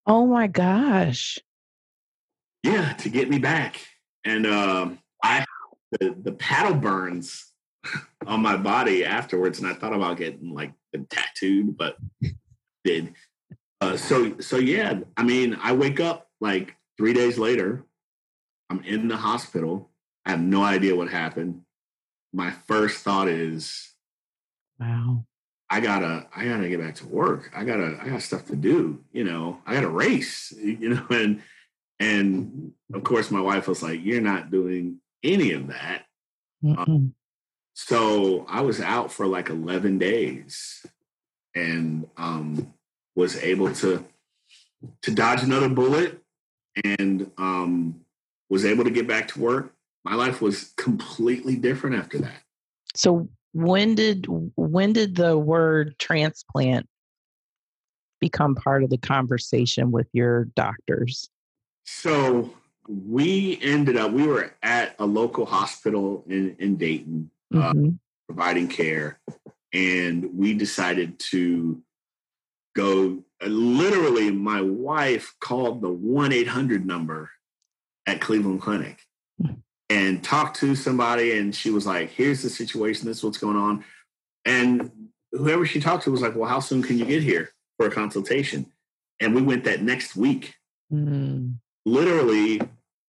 Oh my gosh. Yeah, to get me back. And um, I the, the paddle burns on my body afterwards, and I thought about getting like them tattooed, but did. Uh, so so yeah, I mean, I wake up like three days later. I'm in the hospital. I have no idea what happened. My first thought is, wow, I gotta, I gotta get back to work. I gotta, I got stuff to do. You know, I gotta race. You know, and and of course, my wife was like, "You're not doing any of that." Um, so I was out for like eleven days, and um, was able to to dodge another bullet, and um, was able to get back to work. My life was completely different after that. So when did when did the word transplant become part of the conversation with your doctors? So we ended up, we were at a local hospital in, in Dayton, mm-hmm. uh, providing care. And we decided to go, uh, literally, my wife called the one eight hundred number at Cleveland Clinic and talked to somebody. And she was like, here's the situation. This is what's going on. And whoever she talked to was like, well, how soon can you get here for a consultation? And we went that next week. Mm-hmm. Literally,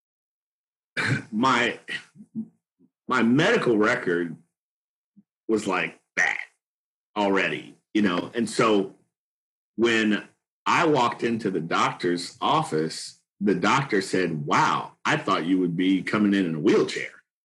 my my medical record was like that already, you know. And so when I walked into the doctor's office, the doctor said, wow, I thought you would be coming in in a wheelchair,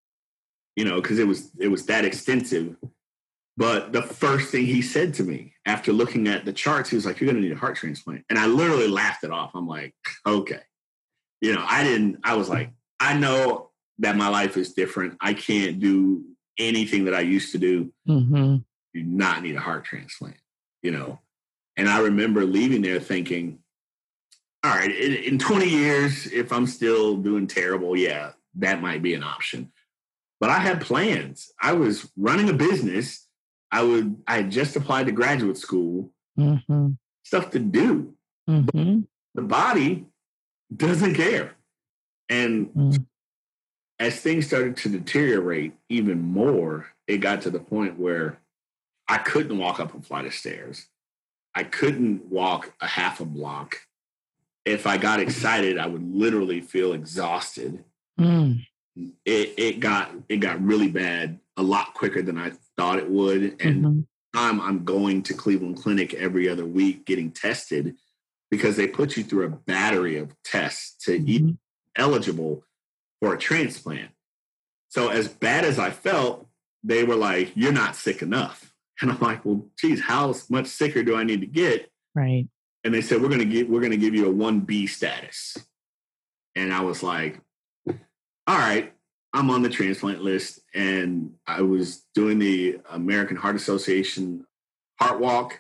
you know, because it was it was that extensive. But the first thing he said to me after looking at the charts, he was like, you're going to need a heart transplant. And I literally laughed it off. I'm like, okay. You know, I didn't, I was like, I know that my life is different. I can't do anything that I used to do. Mm-hmm. You do not need a heart transplant, you know. And I remember leaving there thinking, all right, in, in twenty years, if I'm still doing terrible, yeah, that might be an option. But I had plans. I was running a business. I would, I had just applied to graduate school, mm-hmm. stuff to do. Mm-hmm. The body doesn't care. And mm. as things started to deteriorate even more, it got to the point where I couldn't walk up a flight of stairs. I couldn't walk a half a block. If I got excited, I would literally feel exhausted. Mm. It, it got it got really bad a lot quicker than I thought it would. And mm-hmm. I'm, I'm going to Cleveland Clinic every other week getting tested because they put you through a battery of tests to mm-hmm. be eligible for a transplant. So as bad as I felt, they were like, you're not sick enough. And I'm like, well, geez, how much sicker do I need to get? Right. And they said, we're going to get, we're going to give you a one B status. And I was like, all right, I'm on the transplant list. And I was doing the American Heart Association Heart Walk.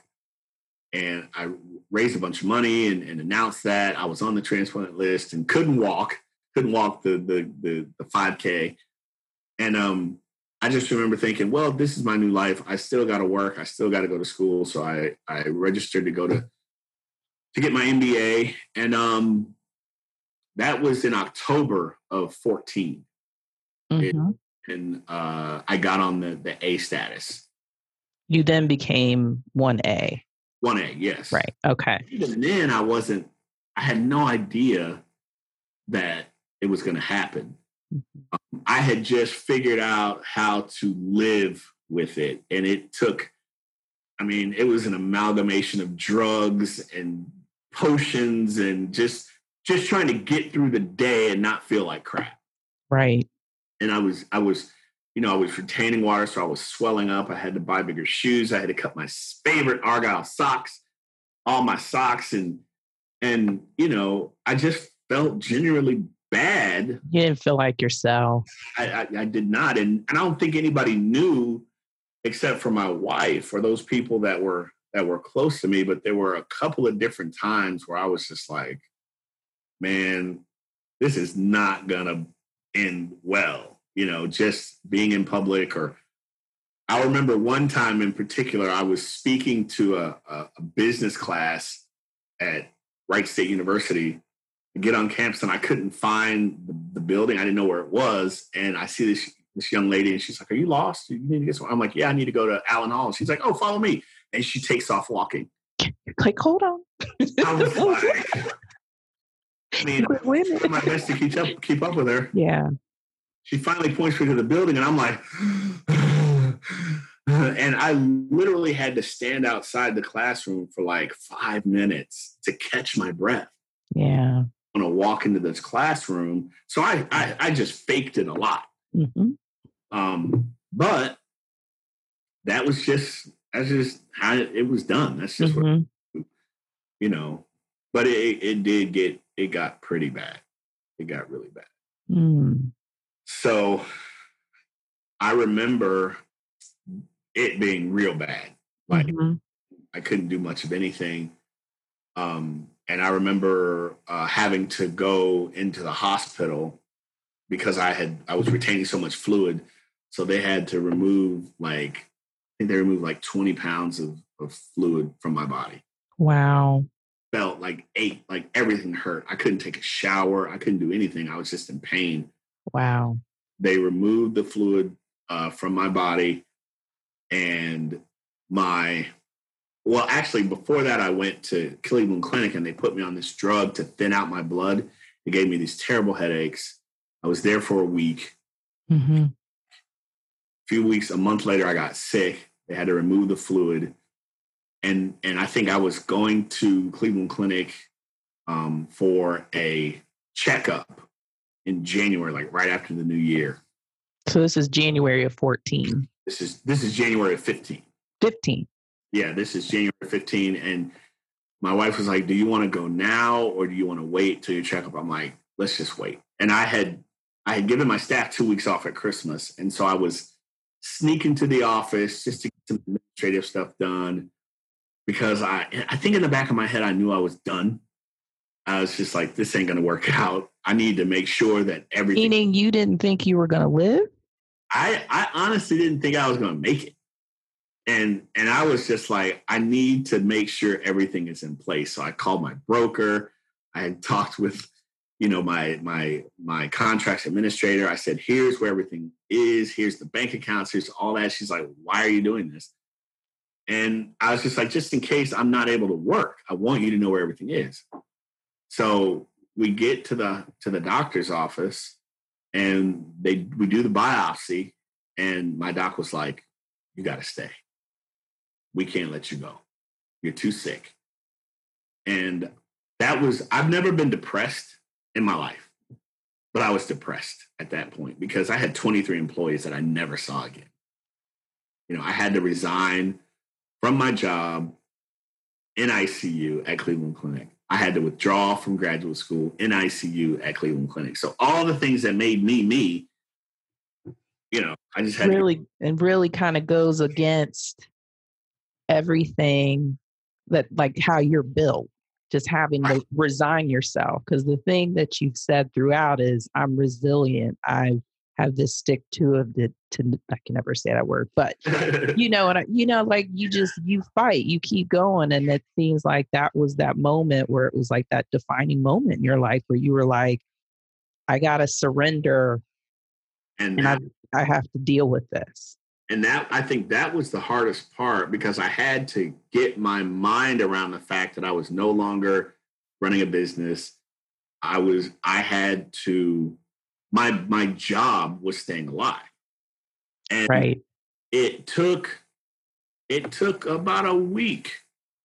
And I raised a bunch of money and, and announced that I was on the transplant list and couldn't walk, couldn't walk the the the, the five K. And um, I just remember thinking, well, this is my new life. I still got to work. I still got to go to school. So I, I registered to go to to get my M B A. And um, that was in October of fourteen. Mm-hmm. It, and uh, I got on the, the A status. You then became one A. one A, yes. Right. Okay. Even then, I wasn't, I had no idea that it was going to happen. Mm-hmm. Um, I had just figured out how to live with it. And it took, I mean, it was an amalgamation of drugs and potions and just, just trying to get through the day and not feel like crap. Right. And I was, I was, you know, I was retaining water, so I was swelling up. I had to buy bigger shoes. I had to cut my favorite Argyle socks, all my socks. And, and you know, I just felt genuinely bad. You didn't feel like yourself. I, I, I did not. And, and I don't think anybody knew except for my wife or those people that were, that were close to me. But there were a couple of different times where I was just like, man, this is not going to end well. You know, just being in public. Or I remember one time in particular, I was speaking to a, a, a business class at Wright State University. I get on campus and I couldn't find the, the building. I didn't know where it was. And I see this, this young lady and she's like, are you lost? You need to get some. I'm like, yeah, I need to go to Allen Hall. She's like, oh, follow me. And she takes off walking. Like, hold on. I was like, I mean, I'm trying my best to keep up, keep up with her. Yeah. She finally points me to the building and I'm like, and I literally had to stand outside the classroom for like five minutes to catch my breath. Yeah. I want to walk into this classroom. So I, I, I just faked it a lot. Mm-hmm. Um, but that was just, that's just how it was done. That's just mm-hmm. what, you know, but it, it did get, it got pretty bad. It got really bad. Mm. So I remember it being real bad. Like mm-hmm. I couldn't do much of anything. Um, and I remember uh, having to go into the hospital because I had, I was retaining so much fluid. So they had to remove like, I think they removed like twenty pounds of, of fluid from my body. Wow. Felt like ache, like everything hurt. I couldn't take a shower. I couldn't do anything. I was just in pain. Wow. They removed the fluid uh, from my body and my, well, actually before that, I went to Cleveland Clinic and they put me on this drug to thin out my blood. It gave me these terrible headaches. I was there for a week. Mm-hmm. A few weeks, a month later, I got sick. They had to remove the fluid. And, and I think I was going to Cleveland Clinic um, for a checkup in January, like right after the new year. So this is January of fourteen. This is this is January of fifteen. fifteen. Yeah, this is January fifteen. And my wife was like, do you want to go now or do you want to wait till your checkup? I'm like, let's just wait. And I had I had given my staff two weeks off at Christmas. And so I was sneaking to the office just to get some administrative stuff done because I I think in the back of my head, I knew I was done. I was just like, this ain't going to work out. I need to make sure that everything. Meaning you didn't think you were going to live? I, I honestly didn't think I was going to make it. And and I was just like, I need to make sure everything is in place. So I called my broker. I had talked with, you know, my my my contracts administrator. I said, here's where everything is. Here's the bank accounts. Here's all that. She's like, why are you doing this? And I was just like, just in case I'm not able to work, I want you to know where everything is. So we get to the to the doctor's office and they we do the biopsy and my doc was like, you got to stay. We can't let you go. You're too sick. And that was, I've never been depressed in my life, but I was depressed at that point because I had twenty-three employees that I never saw again. You know, I had to resign from my job in I C U at Cleveland Clinic. I had to withdraw from graduate school in I C U at Cleveland Clinic. So all the things that made me me, you know, I just had really to- and really kind of goes against everything that, like, how you're built, just having to resign yourself. Because the thing that you've said throughout is, I'm resilient. I have this stick to it. To I can never say that word, but you know, and I, you know, like you just you fight, you keep going, and it seems like that was that moment where it was like that defining moment in your life where you were like, I gotta surrender, and, and that, I I have to deal with this. And that, I think that was the hardest part because I had to get my mind around the fact that I was no longer running a business. I was, I had to, my, my job was staying alive. And right. it took, it took about a week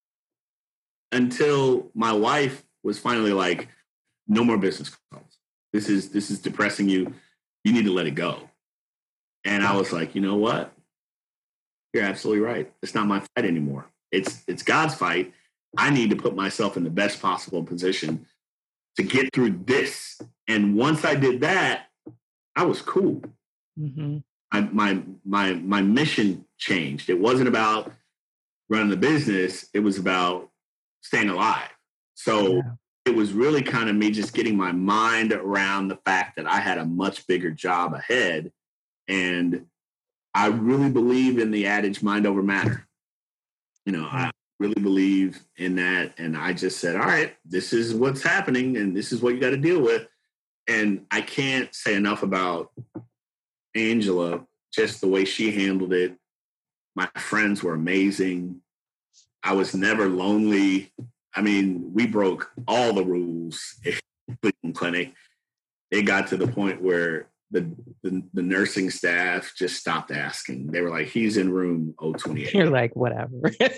until my wife was finally like, no more business calls. This is, this is depressing you. You need to let it go. And I was like, you know what? You're absolutely right. It's not my fight anymore. It's it's God's fight. I need to put myself in the best possible position to get through this. And once I did that, I was cool. Mm-hmm. I, my my my mission changed. It wasn't about running the business. It was about staying alive. So yeah. It was really kind of me just getting my mind around the fact that I had a much bigger job ahead. And I really believe in the adage mind over matter. You know, I, really believe in that. And I just said, all right, this is what's happening and this is what you got to deal with. And I can't say enough about Angela, just the way she handled it. My friends were amazing. I was never lonely. I mean, we broke all the rules in Cleveland Clinic. It got to the point where the, the the nursing staff just stopped asking. They were like, he's in room oh twenty-eight. You're like, whatever.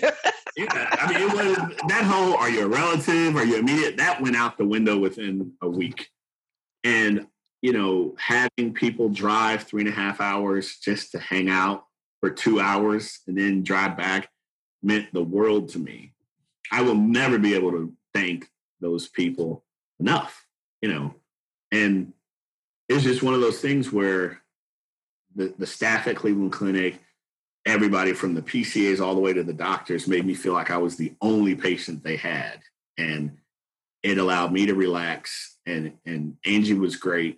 Yeah, I mean, it was that whole, are you a relative? Are you immediate? That went out the window within a week. And, you know, having people drive three and a half hours just to hang out for two hours and then drive back meant the world to me. I will never be able to thank those people enough, you know. And it's just one of those things where the, the staff at Cleveland Clinic, everybody from the P C As all the way to the doctors made me feel like I was the only patient they had. And it allowed me to relax. And, and Angie was great.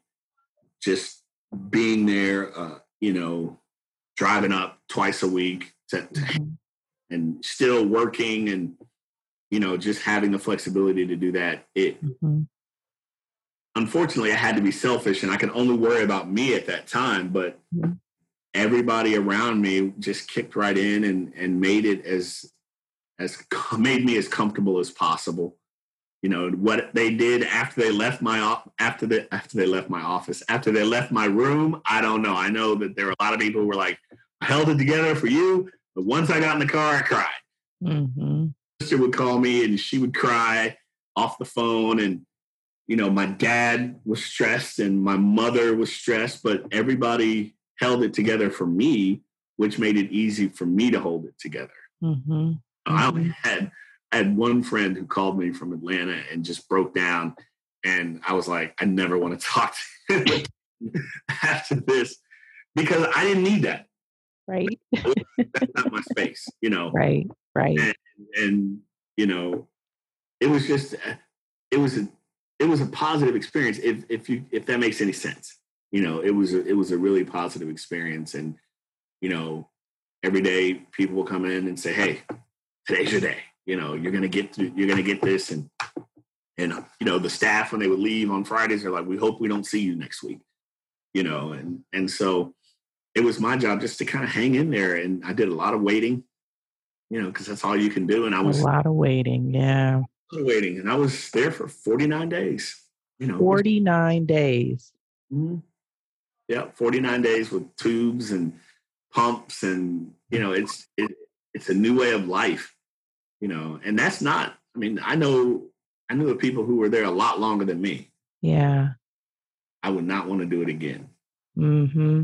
Just being there, uh, you know, driving up twice a week to, to, and still working and, you know, just having the flexibility to do that. It, mm-hmm. Unfortunately, I had to be selfish and I could only worry about me at that time. But mm-hmm. everybody around me just kicked right in and, and made it as, as made me as comfortable as possible. You know, what they did after they left my, after the, after they left my office, after they left my room, I don't know. I know that there were a lot of people who were like, I held it together for you. But once I got in the car, I cried. Mm-hmm. My sister would call me and she would cry off the phone. And, you know, my dad was stressed and my mother was stressed, but everybody held it together for me, which made it easy for me to hold it together. Mm-hmm. Mm-hmm. I only had, I had one friend who called me from Atlanta and just broke down. And I was like, I never want to talk to him after this because I didn't need that. Right. That's not my space, you know. Right, right. And, and, you know, it was just, it was a, it was a positive experience. If if you if that makes any sense, you know, it was a, it was a really positive experience. And, you know, every day people will come in and say, hey, today's your day. You know, you're gonna get through, you're gonna get this. And and you know, the staff when they would leave on Fridays, they're like, we hope we don't see you next week. You know, and and so it was my job just to kind of hang in there. And I did a lot of waiting, you know, because that's all you can do. And I was a lot of waiting, yeah. Waiting, and I was there for forty-nine days. You know, forty-nine days. Mm-hmm. Yeah, forty-nine days with tubes and pumps, and you know, it's it, it's a new way of life. You know, and that's not. I mean, I know I knew the people who were there a lot longer than me. Yeah, I would not want to do it again. Hmm.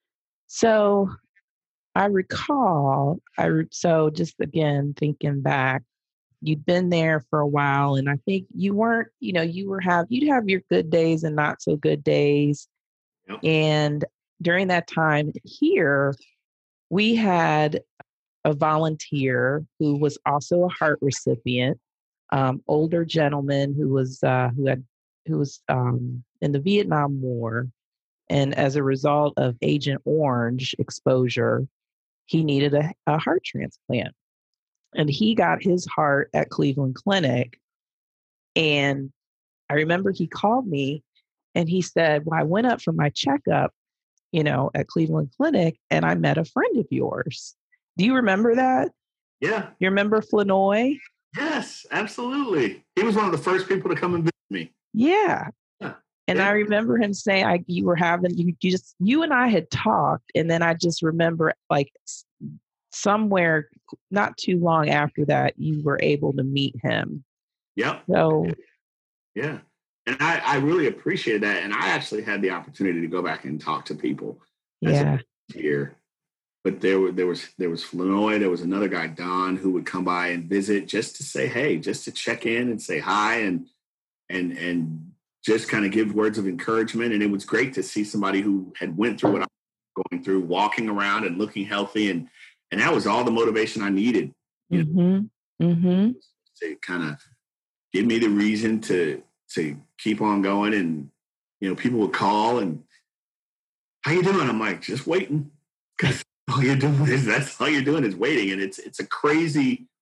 So, I recall. I re- so just again thinking back. You'd been there for a while, and I think you weren't, you know, you were have, you'd have your good days and not so good days. Yep. And during that time here, we had a volunteer who was also a heart recipient, um, older gentleman who was, uh, who had, who was um, in the Vietnam War. And as a result of Agent Orange exposure, he needed a, a heart transplant. And he got his heart at Cleveland Clinic. And I remember he called me and he said, well, I went up for my checkup, you know, at Cleveland Clinic, and I met a friend of yours. Do you remember that? Yeah. You remember Flanoy? Yes, absolutely. He was one of the first people to come and visit me. Yeah. yeah. And yeah. I remember him saying, I, you were having, you, you just, you and I had talked. And then I just remember like, somewhere not too long after that, you were able to meet him. Yep. So, yeah. And I, I really appreciated that. And I actually had the opportunity to go back and talk to people. Yeah. Here. But there were, there was, there was Flanoy, there was another guy, Don, who would come by and visit just to say, hey, just to check in and say hi and, and, and just kind of give words of encouragement. And it was great to see somebody who had went through what I was going through, walking around and looking healthy. And, And that was all the motivation I needed, you know, mm-hmm. Mm-hmm. to kind of give me the reason to to keep on going. And, you know, people would call and, how you doing? I'm like, just waiting. Because all you're doing is, that's all you're doing is waiting. And it's it's a crazy,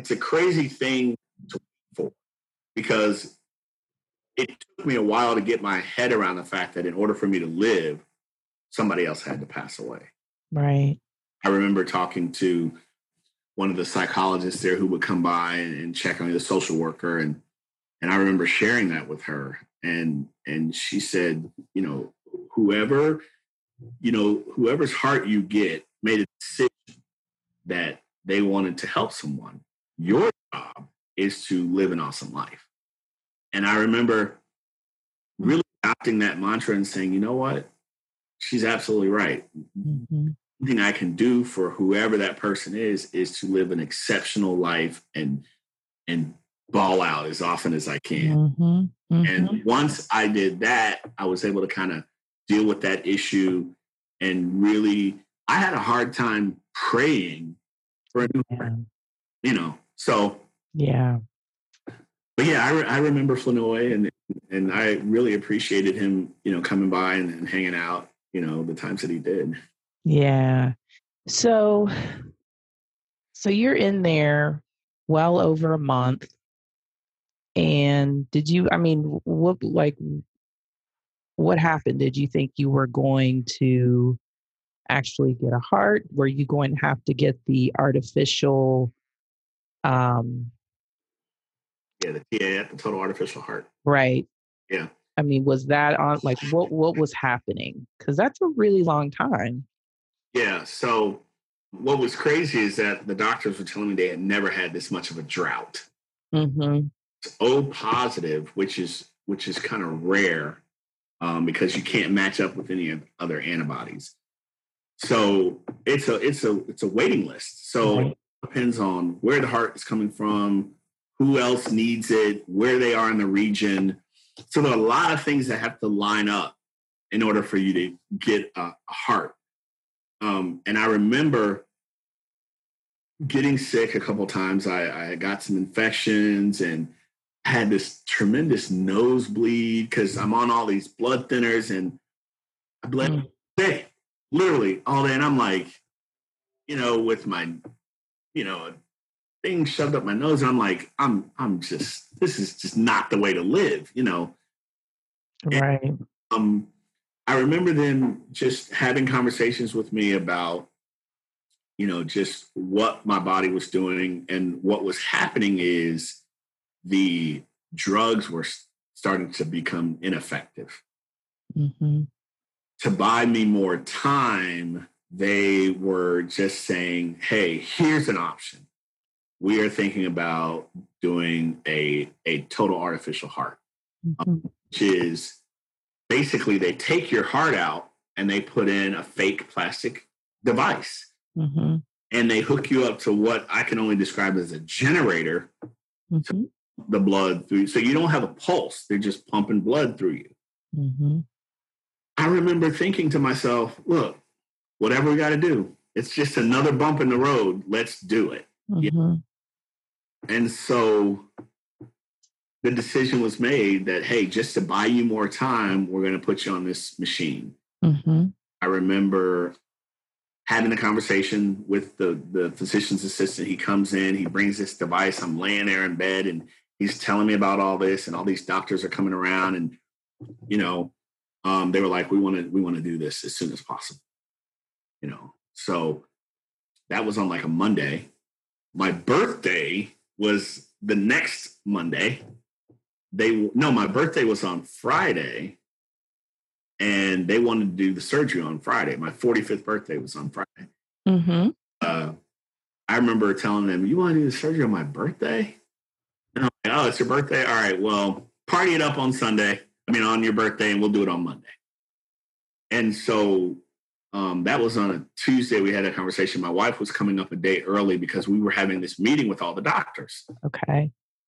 it's a crazy thing to wait for, because it took me a while to get my head around the fact that in order for me to live, somebody else had to pass away. Right. I remember talking to one of the psychologists there who would come by and, and check on me, the social worker, and and I remember sharing that with her, and and she said, you know, whoever, you know, whoever's heart you get made a decision that they wanted to help someone. Your job is to live an awesome life. And I remember really adopting that mantra and saying, you know what? She's absolutely right. Mm-hmm. The thing I can do for whoever that person is, is to live an exceptional life and and ball out as often as I can. Mm-hmm. Mm-hmm. And once I did that, I was able to kind of deal with that issue. And really, I had a hard time praying for a new person, you know, so. Yeah. But yeah, I, re- I remember Flanoy, and and I really appreciated him, you know, coming by and, and hanging out, you know, the times that he did. Yeah. So, so you're in there well over a month. And did you, I mean, what, like, what happened? Did you think you were going to actually get a heart? Were you going to have to get the artificial, um, yeah, the T A, the total artificial heart. Right. Yeah. I mean, was that on, like, what, what was happening? Because that's a really long time. Yeah. So what was crazy is that the doctors were telling me they had never had this much of a drought. Mm-hmm. It's O positive, which is which is kind of rare um, because you can't match up with any other antibodies. So it's a it's a it's a waiting list. So right. It depends on where the heart is coming from, who else needs it, where they are in the region. So there are a lot of things that have to line up in order for you to get a, a heart. Um, and I remember getting sick a couple of times. I, I got some infections and had this tremendous nosebleed because I'm on all these blood thinners, and I bled mm. all day, literally all day. And I'm like, you know, with my, you know, thing shoved up my nose, and I'm like, I'm, I'm just, this is just not the way to live, you know. Right. And, um, I remember them just having conversations with me about, you know, just what my body was doing, and what was happening is the drugs were starting to become ineffective. Mm-hmm. To buy me more time, they were just saying, hey, here's an option. We are thinking about doing a, a total artificial heart, mm-hmm. um, which is basically they take your heart out and they put in a fake plastic device. Mm-hmm. And they hook you up to what I can only describe as a generator mm-hmm. to pump the blood through. So you don't have a pulse. They're just pumping blood through you. Mm-hmm. I remember thinking to myself, look, whatever we got to do, it's just another bump in the road. Let's do it. Mm-hmm. Yeah. And so the decision was made that, hey, just to buy you more time, we're going to put you on this machine. Mm-hmm. I remember having a conversation with the, the physician's assistant. He comes in, he brings this device. I'm laying there in bed, and he's telling me about all this, and all these doctors are coming around, and, you know, um, they were like, we want to, we want to do this as soon as possible, you know? So that was on like a Monday. My birthday was the next Monday. They, no, my birthday was on Friday, and they wanted to do the surgery on Friday. My forty-fifth birthday was on Friday. Mm-hmm. Uh, I remember telling them, you want to do the surgery on my birthday? And I'm like, oh, it's your birthday? All right, well, party it up on Sunday. I mean, on your birthday, and we'll do it on Monday. And so um, that was on a Tuesday. We had a conversation. My wife was coming up a day early because we were having this meeting with all the doctors. Okay.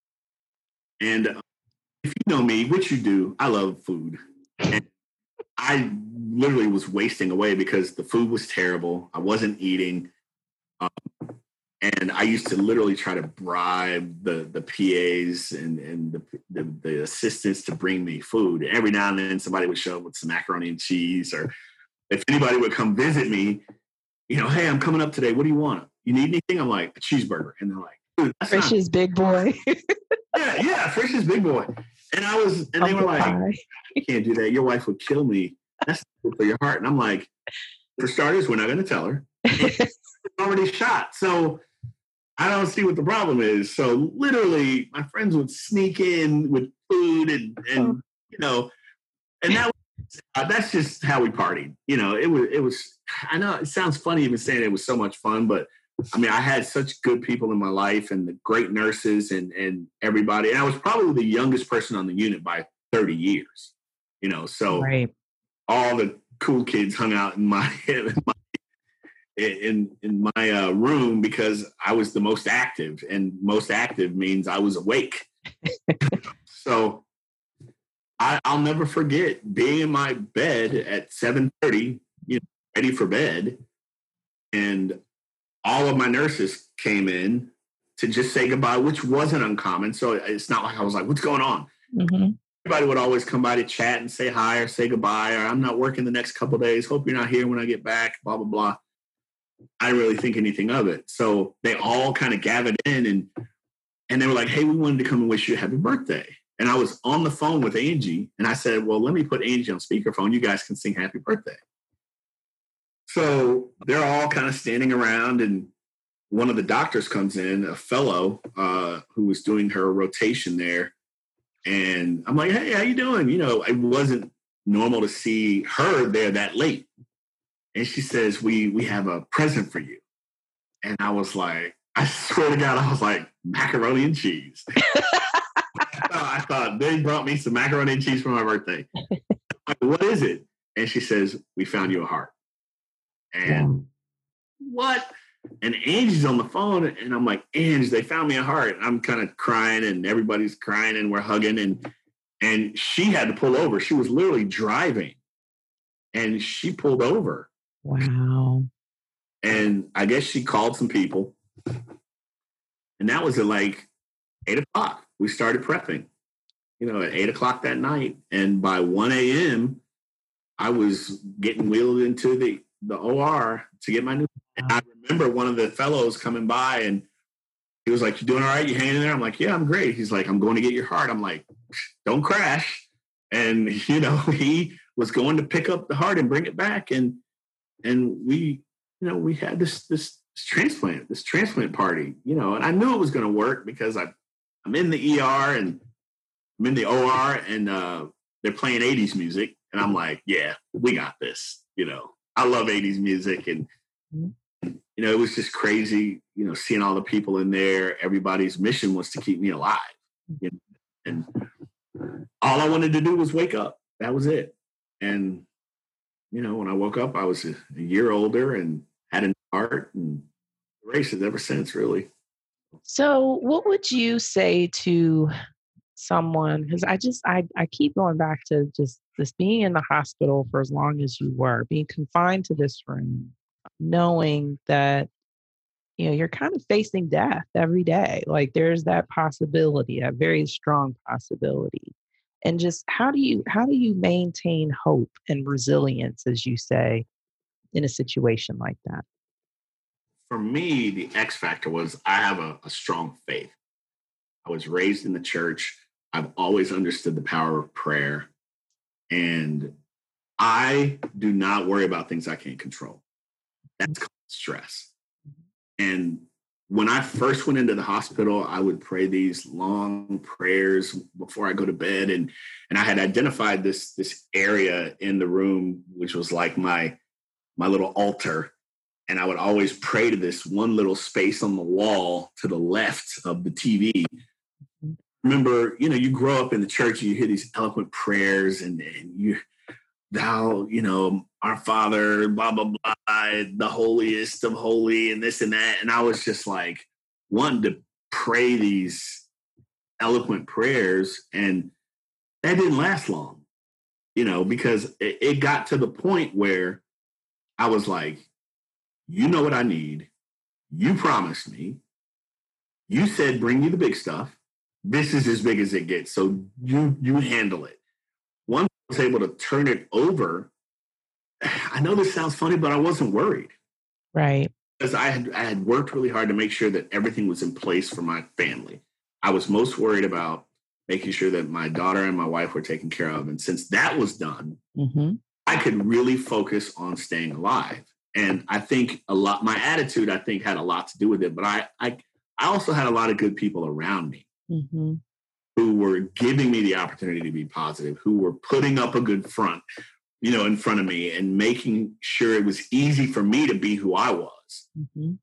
And uh, if you know me, which you do, I love food. And I literally was wasting away because the food was terrible. I wasn't eating. Um, and I used to literally try to bribe the, the P As and, and the, the, the assistants to bring me food. Every now and then somebody would show up with some macaroni and cheese, or if anybody would come visit me, you know, hey, I'm coming up today. What do you want? You need anything? I'm like, a cheeseburger. And they're like, dude, that's Frisch's not, big boy. yeah, yeah, Frisch's big boy. And I was, and they were like, you can't do that. Your wife would kill me. That's good for your heart. And I'm like, for starters, we're not going to tell her. It's already shot. So I don't see what the problem is. So literally, my friends would sneak in with food and, and you know, and that was, uh, that's just how we partied. You know, it was, it was, I know it sounds funny even saying it was so much fun, but I mean, I had such good people in my life and the great nurses and, and everybody. And I was probably the youngest person on the unit by thirty years, you know, so right. all the cool kids hung out in my, in my in in my uh, room because I was the most active, and most active means I was awake. So I, I'll never forget being in my bed at seven thirty, you know, ready for bed, and all of my nurses came in to just say goodbye, which wasn't uncommon. So it's not like I was like, "What's going on?" Mm-hmm. Everybody would always come by to chat and say hi or say goodbye, or "I'm not working the next couple of days. Hope you're not here when I get back." Blah blah blah. I didn't really think anything of it. So they all kind of gathered in and and they were like, "Hey, we wanted to come and wish you a happy birthday." And I was on the phone with Angie and I said, "Well, let me put Angie on speakerphone. You guys can sing happy birthday." So they're all kind of standing around and one of the doctors comes in, a fellow uh, who was doing her rotation there. And I'm like, "Hey, how you doing?" You know, it wasn't normal to see her there that late. And she says, we we have a present for you. And I was like, I swear to God, I was like, macaroni and cheese. I thought they brought me some macaroni and cheese for my birthday. Like, what is it? And she says, "We found you a heart." And yeah. What? And Angie's on the phone, and I'm like, "Angie, they found me a heart." And I'm kind of crying, and everybody's crying, and we're hugging. And and she had to pull over. She was literally driving, and she pulled over. Wow. And I guess she called some people. And that was at like eight o'clock. We started prepping, you know, at eight o'clock that night. And by one a.m., I was getting wheeled into the, the O R to get my new. Wow. I remember one of the fellows coming by and he was like, "You doing all right? You hanging in there?" I'm like, "Yeah, I'm great." He's like, "I'm going to get your heart." I'm like, "Don't crash." And, you know, he was going to pick up the heart and bring it back. And And we, you know, we had this, this this transplant, this transplant party, you know, and I knew it was going to work because I, I'm in the E R and I'm in the O R and uh, they're playing eighties music. And I'm like, yeah, we got this. You know, I love eighties music. And, you know, it was just crazy, you know, seeing all the people in there. Everybody's mission was to keep me alive. You know? And all I wanted to do was wake up. That was it. And you know, when I woke up, I was a, a year older and had a heart and races ever since, really. So what would you say to someone, because I just, I, I keep going back to just this being in the hospital for as long as you were, being confined to this room, knowing that, you know, you're kind of facing death every day. Like there's that possibility, a very strong possibility. And just how do you how do you maintain hope and resilience, as you say, in a situation like that? For me, the X factor was I have a, a strong faith. I was raised in the church. I've always understood the power of prayer. And I do not worry about things I can't control. That's called stress. And when I first went into the hospital, I would pray these long prayers before I go to bed. And, and I had identified this, this area in the room, which was like my, my little altar. And I would always pray to this one little space on the wall to the left of the T V. Remember, you know, you grow up in the church and you hear these eloquent prayers and, and you, thou, you know, our Father, blah, blah, blah, the holiest of holy and this and that. And I was just like wanting to pray these eloquent prayers. And that didn't last long, you know, because it, it got to the point where I was like, you know what I need. You promised me. You said, bring me the big stuff. This is as big as it gets. So you, you handle it. Once I was able to turn it over, I know this sounds funny, but I wasn't worried. Right. because I had I had worked really hard to make sure that everything was in place for my family. I was most worried about making sure that my daughter and my wife were taken care of. And since that was done, mm-hmm. I could really focus on staying alive. And I think a lot, my attitude, I think, had a lot to do with it. But I I, I also had a lot of good people around me mm-hmm. who were giving me the opportunity to be positive, who were putting up a good front, you know, in front of me and making sure it was easy for me to be who I was. Mm-hmm.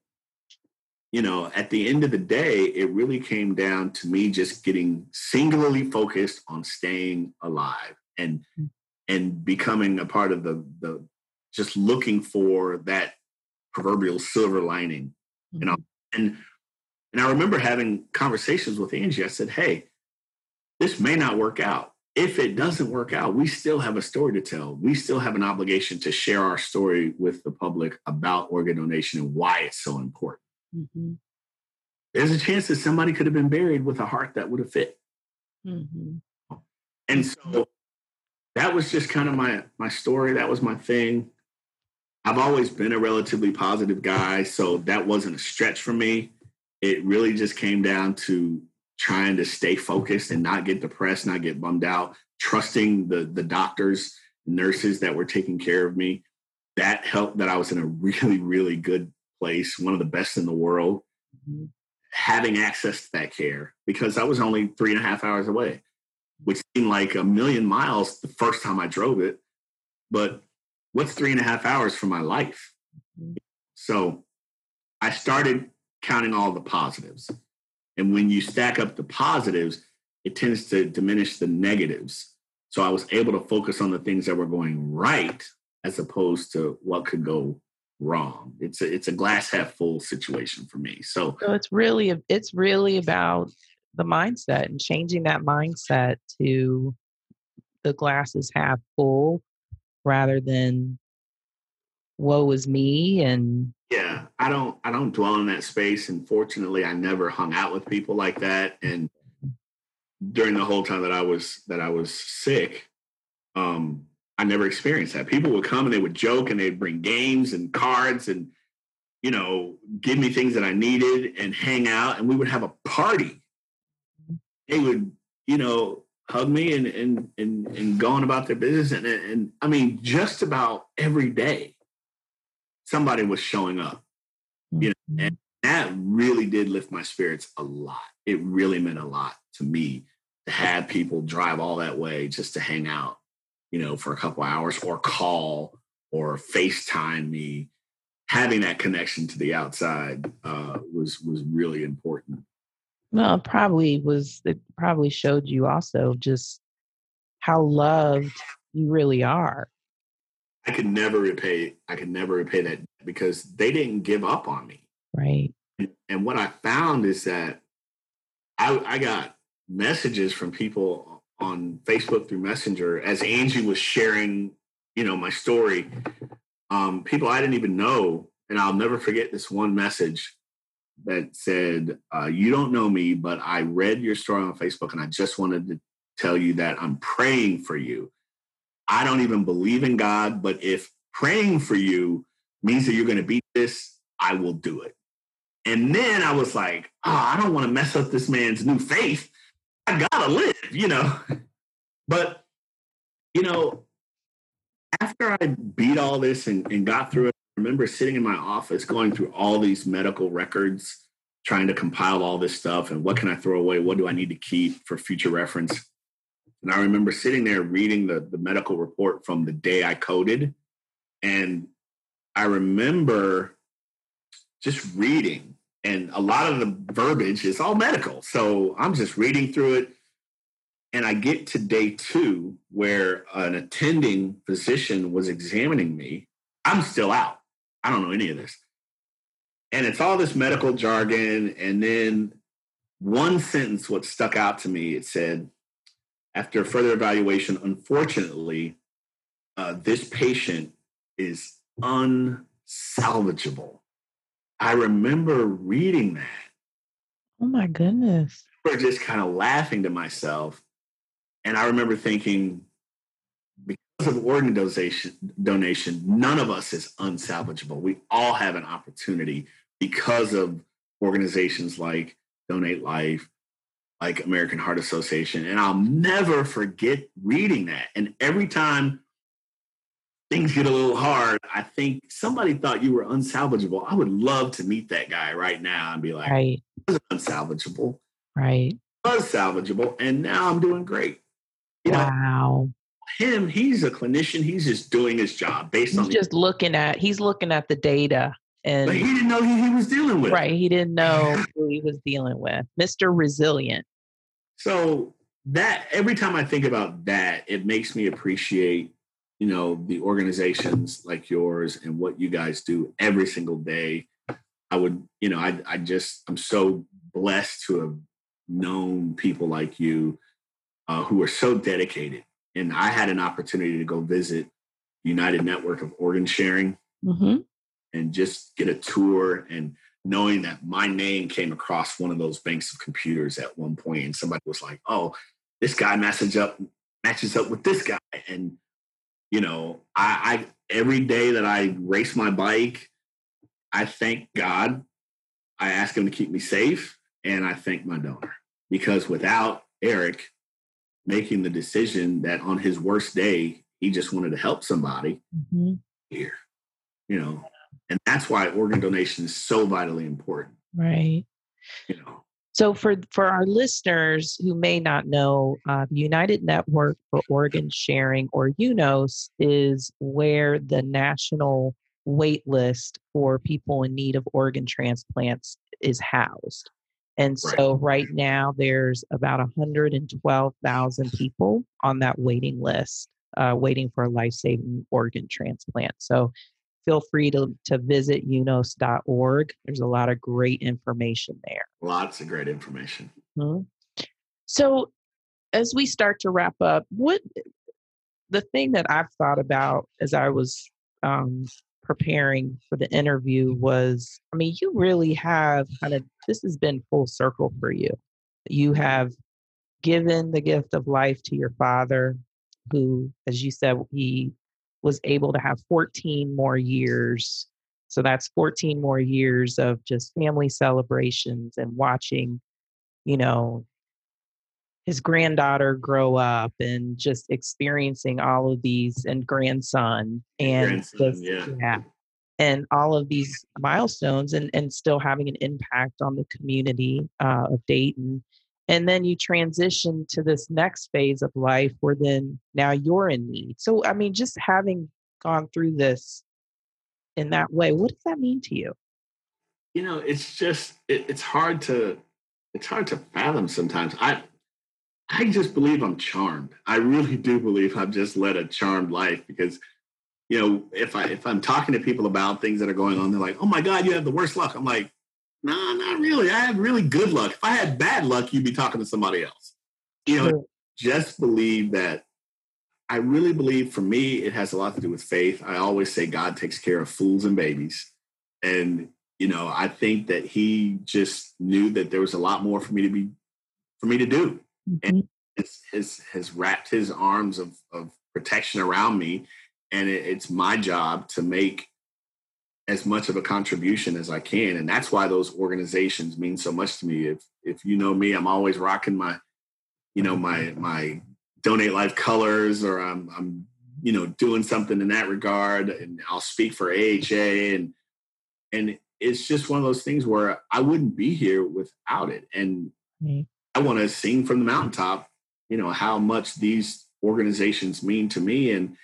You know, at the end of the day, it really came down to me just getting singularly focused on staying alive and mm-hmm. and becoming a part of the, the just looking for that proverbial silver lining, mm-hmm. you know. And and I remember having conversations with Angie. I said, hey, this may not work out. If it doesn't work out, we still have a story to tell. We still have an obligation to share our story with the public about organ donation and why it's so important. Mm-hmm. There's a chance that somebody could have been buried with a heart that would have fit. Mm-hmm. And so that was just kind of my, my story. That was my thing. I've always been a relatively positive guy, so that wasn't a stretch for me. It really just came down to trying to stay focused and not get depressed, not get bummed out, trusting the, the doctors, nurses that were taking care of me. That helped that I was in a really, really good place, one of the best in the world, mm-hmm. having access to that care because I was only three and a half hours away, which seemed like a million miles the first time I drove it. But what's three and a half hours for my life? Mm-hmm. So I started counting all the positives. And when you stack up the positives, it tends to diminish the negatives. So I was able to focus on the things that were going right as opposed to what could go wrong. It's a, it's a glass half full situation for me. So, so it's really, it's really about the mindset and changing that mindset to the glass is half full rather than woe is me. And yeah, I don't, I don't dwell in that space. And fortunately, I never hung out with people like that. And during the whole time that I was, that I was sick, um, I never experienced that. People would come and they would joke and they'd bring games and cards and, you know, give me things that I needed and hang out and we would have a party. They would, you know, hug me and, and, and, and go on about their business. And, and I mean, just about every day, somebody was showing up, you know, and that really did lift my spirits a lot. It really meant a lot to me to have people drive all that way just to hang out, you know, for a couple hours or call or FaceTime me. Having that connection to the outside uh, was was really important. Well, it probably was. It probably showed you also just how loved you really are. I could never repay. I could never repay that because they didn't give up on me. Right. And, and what I found is that I, I got messages from people on Facebook through Messenger as Angie was sharing, you know, my story. Um, people I didn't even know, and I'll never forget this one message that said, uh, "You don't know me, but I read your story on Facebook, and I just wanted to tell you that I'm praying for you. I don't even believe in God, but if praying for you means that you're going to beat this, I will do it." And then I was like, oh, I don't want to mess up this man's new faith. I gotta live, you know. But, you know, after I beat all this and, and got through it, I remember sitting in my office going through all these medical records, trying to compile all this stuff and what can I throw away? What do I need to keep for future reference? And I remember sitting there reading the, the medical report from the day I coded. And I remember just reading, and a lot of the verbiage is all medical. So I'm just reading through it. And I get to day two where an attending physician was examining me. I'm still out. I don't know any of this. And it's all this medical jargon. And then one sentence, what stuck out to me, it said, after further evaluation, unfortunately, uh, this patient is unsalvageable. I remember reading that. Oh, my goodness. I remember just kind of laughing to myself. And I remember thinking, because of organ donation, donation, none of us is unsalvageable. We all have an opportunity because of organizations like Donate Life, like American Heart Association. And I'll never forget reading that. And every time things get a little hard, I think somebody thought you were unsalvageable. I would love to meet that guy right now and be like, right. I was unsalvageable. Right. I was salvageable. And now I'm doing great. You wow. know, him, he's a clinician. He's just doing his job based he's on just the, looking at, he's looking at the data. And but he didn't know who he was dealing with. Right. He didn't know who he was dealing with. Mister Resilient. So that every time I think about that, it makes me appreciate, you know, the organizations like yours and what you guys do every single day. I would, you know, I, I just, I'm so blessed to have known people like you uh, who are so dedicated. And I had an opportunity to go visit United Network of Organ Sharing mm-hmm. and just get a tour, and knowing that my name came across one of those banks of computers at one point, and somebody was like, oh, this guy matches up, matches up with this guy. And, you know, I, I every day that I race my bike, I thank God. I ask him to keep me safe, and I thank my donor, because without Eric making the decision that on his worst day, he just wanted to help somebody mm-hmm. here, you know, and that's why organ donation is so vitally important. Right. You know. So for, for our listeners who may not know, uh, the United Network for Organ Sharing, or UNOS, is where the national wait list for people in need of organ transplants is housed. And so right, right now there's about one hundred twelve thousand people on that waiting list, uh, waiting for a life-saving organ transplant. So feel free to, to visit U N O S dot org. There's a lot of great information there. Lots of great information. Mm-hmm. So as we start to wrap up, what the thing that I've thought about as I was um, preparing for the interview was, I mean, you really have kind of, this has been full circle for you. You have given the gift of life to your father, who, as you said, he was able to have fourteen more years. So that's fourteen more years of just family celebrations and watching, you know, his granddaughter grow up and just experiencing all of these, and grandson and grandson, just, yeah. yeah, and all of these milestones, and, and still having an impact on the community uh, of Dayton. And then you transition to this next phase of life where then now you're in need. So, I mean, just having gone through this in that way, what does that mean to you? You know, it's just, it, it's hard to, it's hard to fathom sometimes. I, I just believe I'm charmed. I really do believe I've just led a charmed life, because, you know, if I, if I'm talking to people about things that are going on, they're like, oh my God, you have the worst luck. I'm like, no, nah, not really. I have really good luck. If I had bad luck, you'd be talking to somebody else. You know, sure. Just believe that. I really believe, for me, it has a lot to do with faith. I always say God takes care of fools and babies. And, you know, I think that he just knew that there was a lot more for me to be, for me to do. Mm-hmm. And has, has, has wrapped his arms of, of protection around me. And it, it's my job to make as much of a contribution as I can. And that's why those organizations mean so much to me. If, if you know me, I'm always rocking my, you know, my, my Donate Life colors, or I'm, I'm, you know, doing something in that regard, and I'll speak for A H A. And, and it's just one of those things where I wouldn't be here without it. And mm-hmm. I want to sing from the mountaintop, you know, how much these organizations mean to me. And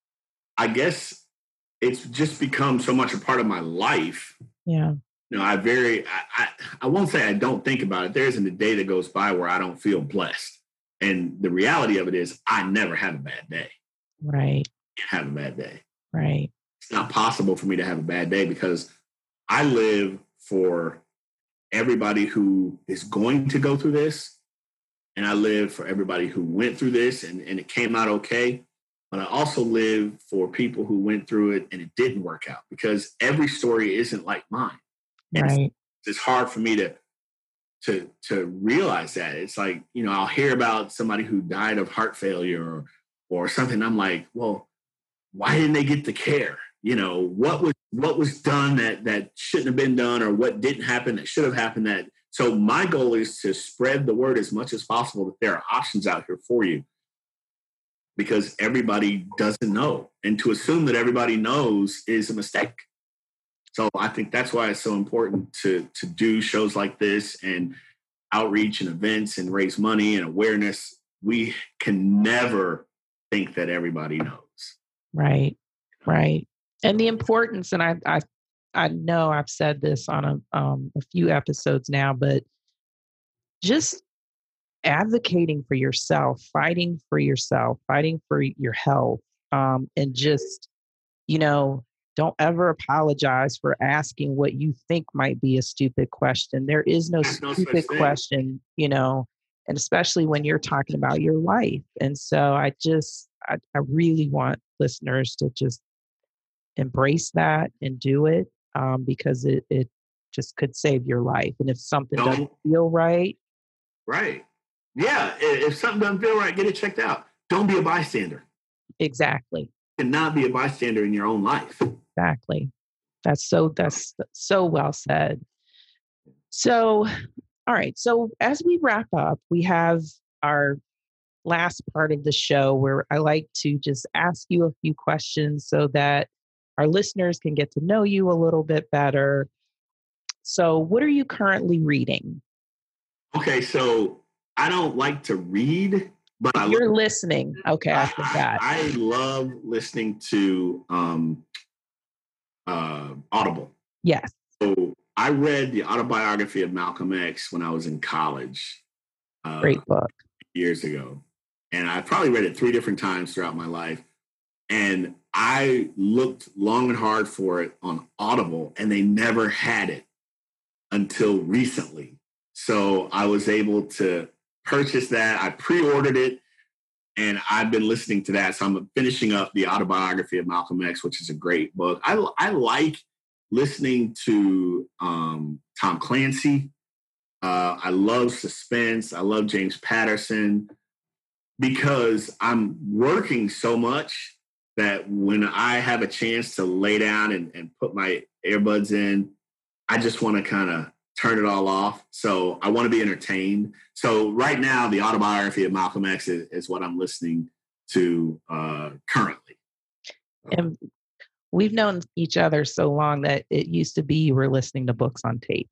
I guess it's just become so much a part of my life. Yeah. You know, I very, I, I, I won't say I don't think about it. There isn't a day that goes by where I don't feel blessed. And the reality of it is I never have a bad day. Right. I have a bad day. Right. It's not possible for me to have a bad day, because I live for everybody who is going to go through this. And I live for everybody who went through this and, and it came out okay. But I also live for people who went through it and it didn't work out, because every story isn't like mine. And right. It's, it's hard for me to, to, to realize that. It's like, you know, I'll hear about somebody who died of heart failure or, or something. I'm like, well, why didn't they get the care? You know, what was what was done that that shouldn't have been done, or what didn't happen that should have happened. That so my goal is to spread the word as much as possible that there are options out here for you, because everybody doesn't know, and to assume that everybody knows is a mistake. So I think that's why it's so important to to do shows like this and outreach and events and raise money and awareness. We can never think that everybody knows. Right, right. And the importance, and I, I, I know I've said this on a, um, a few episodes now, but just advocating for yourself, fighting for yourself, fighting for your health, um, and just, you know, don't ever apologize for asking what you think might be a stupid question. There is no There's no stupid such thing. question, you know, and especially when you're talking about your life. And so I just, I, I really want listeners to just embrace that and do it, um, because it, it just could save your life. And if something Don't- doesn't feel right, Right. Yeah. i- If something doesn't feel right, get it checked out. Don't be a bystander. exactly, You cannot be a bystander in your own life. exactly. That's so, that's so well said. So, all right. So as we wrap up, we have our last part of the show where I like to just ask you a few questions so that our listeners can get to know you a little bit better. So what are you currently reading? Okay. So I don't like to read, but I You're love, listening. Okay, I I, forgot. I, I love listening to um, uh, Audible. Yes. So I read the autobiography of Malcolm X when I was in college uh, Great book. years ago. And I probably read it three different times throughout my life. And I looked long and hard for it on Audible, and they never had it until recently. So I was able to purchase that. I pre-ordered it, and I've been listening to that. So I'm finishing up the autobiography of Malcolm X, which is a great book. I, I like listening to um, Tom Clancy. Uh, I love suspense. I love James Patterson, because I'm working so much that when I have a chance to lay down and, and put my earbuds in, I just want to kind of turn it all off. So I want to be entertained. So right now, the autobiography of Malcolm X is, is what I'm listening to uh, currently. And we've known each other so long that it used to be you were listening to books on tape.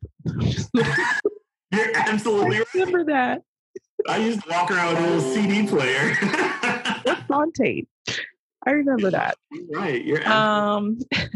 You're absolutely right. Remember that? I used to walk around with a little C D player. Books on tape. I remember that. You're right. You're Um,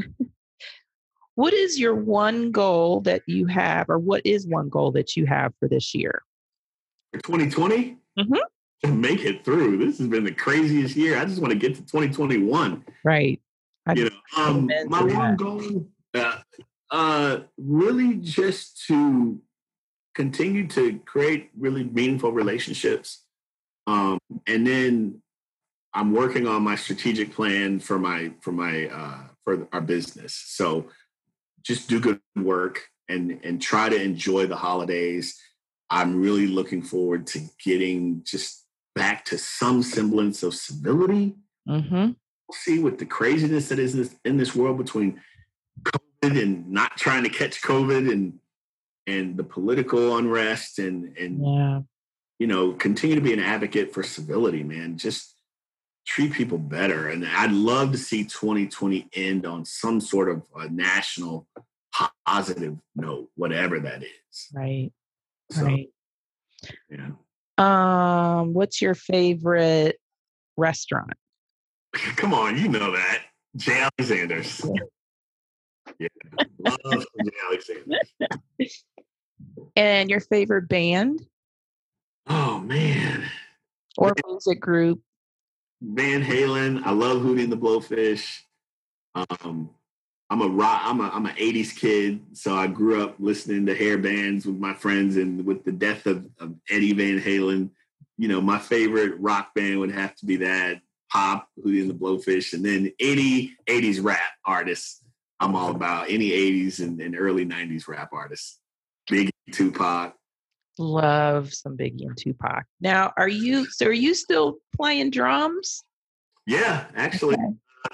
what is your one goal that you have, or what is one goal that you have for this year? For twenty twenty? Mhm. To make it through. This has been the craziest year. I just want to get to twenty twenty-one. Right. I You know, um, amen my to one that. goal, uh, uh, really just to continue to create really meaningful relationships. Um, and then I'm working on my strategic plan for my, for my, uh, for our business. So just do good work and, and try to enjoy the holidays. I'm really looking forward to getting just back to some semblance of civility. Mm-hmm. See, with the craziness that is this, in this world between COVID and not trying to catch COVID, and and the political unrest, and and Yeah. you know, continue to be an advocate for civility, man. Just treat people better. And I'd love to see twenty twenty end on some sort of a national positive note, whatever that is. Right. So, Right. yeah. Um, what's your favorite restaurant? Come on, you know that. J. Alexander's. Yeah. Love J. Alexander's. And your favorite band Oh, man. or music group? Van Halen. I love Hootie and the Blowfish. Um, I'm a rock. I'm a I'm an eighties kid, so I grew up listening to hair bands with my friends, and with the death of, of Eddie Van Halen, you know, my favorite rock band would have to be that. Pop, Hootie and the Blowfish, and then any eighties rap artists. I'm all about any eighties and, and early nineties rap artists. Biggie, Tupac. Love some Biggie and Tupac. Now, are you so are you still playing drums? Yeah, actually, Okay.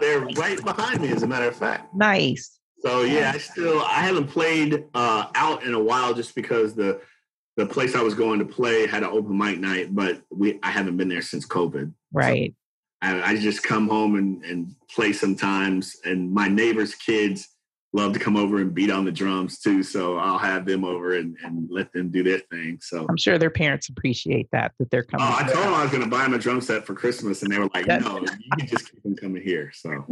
they're right behind me, as a matter of fact. Nice. So yeah, I still I haven't played uh, out in a while just because the the place I was going to play had an open mic night, but we I haven't been there since COVID. Right. So I, I just come home and, and play sometimes, and my neighbors' kids love to come over and beat on the drums too. So I'll have them over and, and let them do their thing. So I'm sure their parents appreciate that, that they're coming. Oh, I told them I was going to buy them a drum set for Christmas, and they were like, no, you can just keep them coming here. So,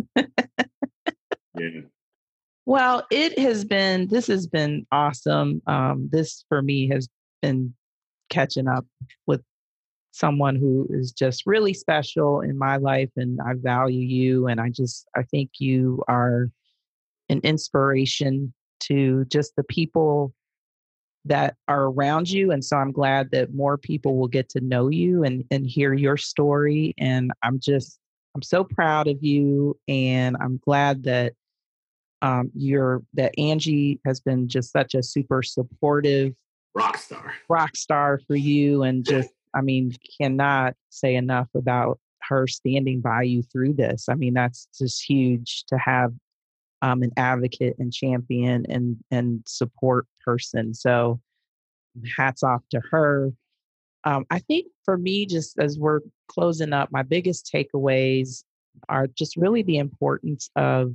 yeah. Well, it has been, this has been awesome. Um, this for me has been catching up with someone who is just really special in my life, and I value you. And I just, I think you are an inspiration to just the people that are around you. And so I'm glad that more people will get to know you and, and hear your story. And I'm just, I'm so proud of you. And I'm glad that um, you're, that Angie has been just such a super supportive rock star, rock star for you. And just, I mean, cannot say enough about her standing by you through this. I mean, that's just huge to have um, an advocate and champion and, and support person. So hats off to her. Um, I think for me, just as we're closing up, my biggest takeaways are just really the importance of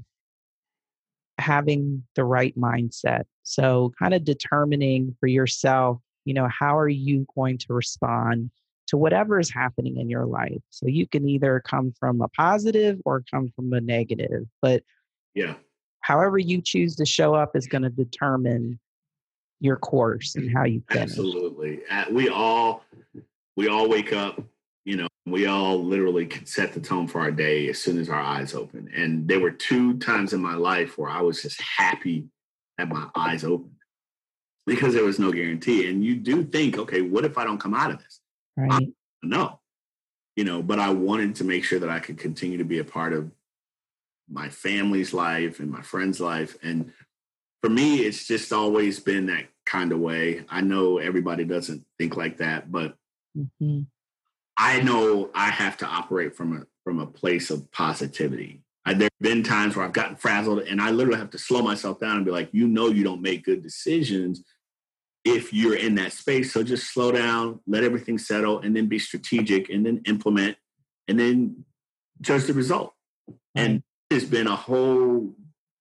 having the right mindset. So kind of determining for yourself, you know, how are you going to respond to whatever is happening in your life? So you can either come from a positive or come from a negative, but yeah, however you choose to show up is going to determine your course and how you finish. Absolutely. Uh, we all, we all wake up, you know, we all literally can set the tone for our day as soon as our eyes open. And there were two times in my life where I was just happy that my eyes opened because there was no guarantee. And you do think, okay, what if I don't come out of this? Right. No, you know, but I wanted to make sure that I could continue to be a part of my family's life and my friends' life. And for me, it's just always been that kind of way. I know everybody doesn't think like that, but mm-hmm. I know I have to operate from a from a place of positivity. I, there have been times where I've gotten frazzled and I literally have to slow myself down and be like, you know, you don't make good decisions if you're in that space. So just slow down, let everything settle, and then be strategic, and then implement, and then judge the result. Right. And there's been a whole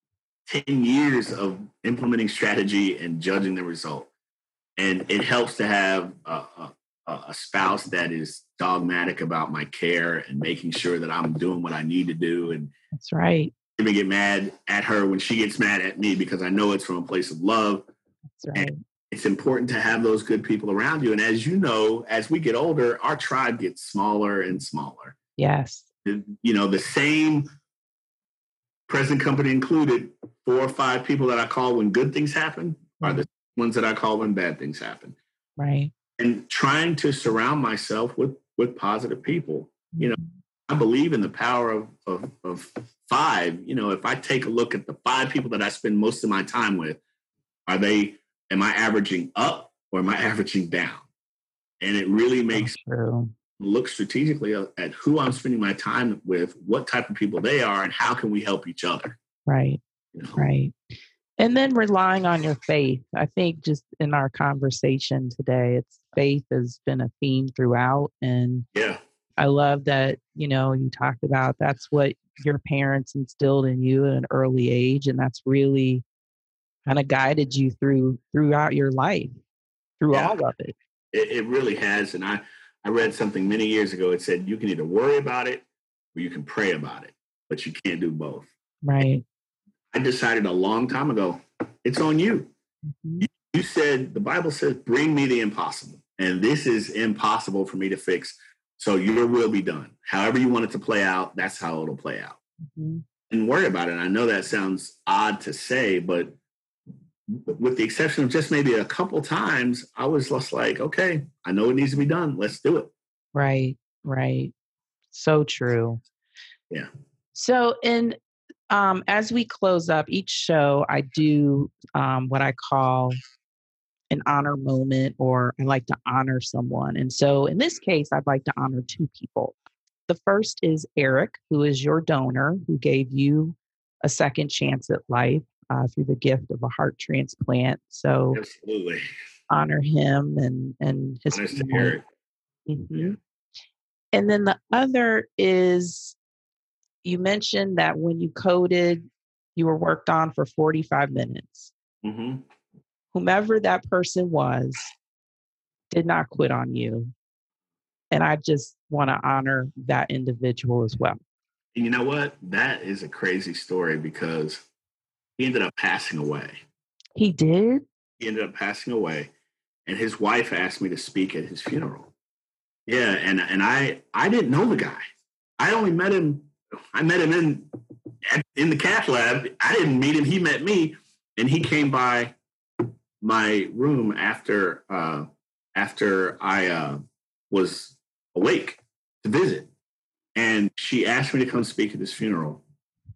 ten years of implementing strategy and judging the result. And it helps to have a, a, a spouse that is dogmatic about my care and making sure that I'm doing what I need to do. And that's right. Even get mad at her when she gets mad at me because I know it's from a place of love. That's right. And it's important to have those good people around you. And as you know, as we get older, our tribe gets smaller and smaller. Yes. You know, the same present company included, four or five people that I call when good things happen are the ones that I call when bad things happen. Right. And trying to surround myself with, with positive people. You know, I believe in the power of, of, of five. You know, if I take a look at the five people that I spend most of my time with, are they, am I averaging up or am I averaging down? And it really makes me look strategically at who I'm spending my time with, what type of people they are, and how can we help each other? Right. You know? Right. And then relying on your faith. I think just in our conversation today, it's faith has been a theme throughout. And yeah, I love that, you know, you talked about that's what your parents instilled in you at an early age. And that's really kind of guided you through throughout your life, through yeah, all of it. it. It really has. And I, I read something many years ago. It said you can either worry about it or you can pray about it, but you can't do both. Right. I decided a long time ago, it's on you. Mm-hmm. you. You said, the Bible says, bring me the impossible. And this is impossible for me to fix. So your will be done. However you want it to play out, that's how it'll play out. Mm-hmm. And worry about it. And I know that sounds odd to say, but with the exception of just maybe a couple times, I was just like, okay, I know it needs to be done. Let's do it. Right, right. So true. Yeah. So in um, as we close up each show, I do um, what I call an honor moment, or I like to honor someone. And so in this case, I'd like to honor two people. The the first is Eric, who is your donor, who gave you a second chance at life uh, through the gift of a heart transplant. So absolutely honor him and, and his Honors to family. Eric. Mm-hmm. Yeah. And then the other is, you mentioned that when you coded, you were worked on for forty-five minutes. Mm-hmm. Whomever that person was did not quit on you. And I just want to honor that individual as well. And you know what? That is a crazy story because he ended up passing away. He did? He ended up passing away. And his wife asked me to speak at his funeral. Yeah, and, and I I didn't know the guy. I only met him, I met him in, in the cath lab. I didn't meet him, he met me. And he came by my room after uh, after I uh, was awake to visit. And she asked me to come speak at this funeral.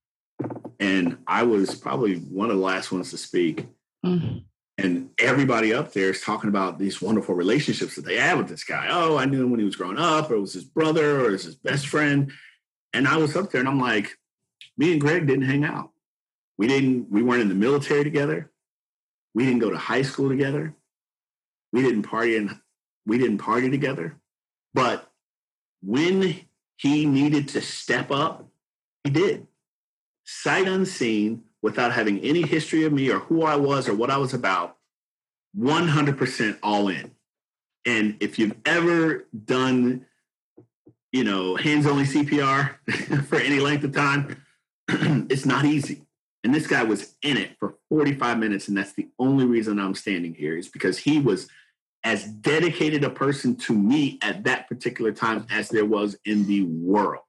And I was probably one of the last ones to speak. Mm-hmm. And everybody up there is talking about these wonderful relationships that they have with this guy. Oh, I knew him when he was growing up, or it was his brother, or it was his best friend. And I was up there and I'm like, me and Greg didn't hang out. We didn't, we weren't in the military together. We didn't go to high school together. We didn't party and we didn't party together. But when he needed to step up, he did. Sight unseen, without having any history of me or who I was or what I was about, one hundred percent all in. And if you've ever done, you know, hands-only C P R for any length of time, it's not easy. And this guy was in it for forty-five minutes. And that's the only reason I'm standing here, is because he was as dedicated a person to me at that particular time as there was in the world.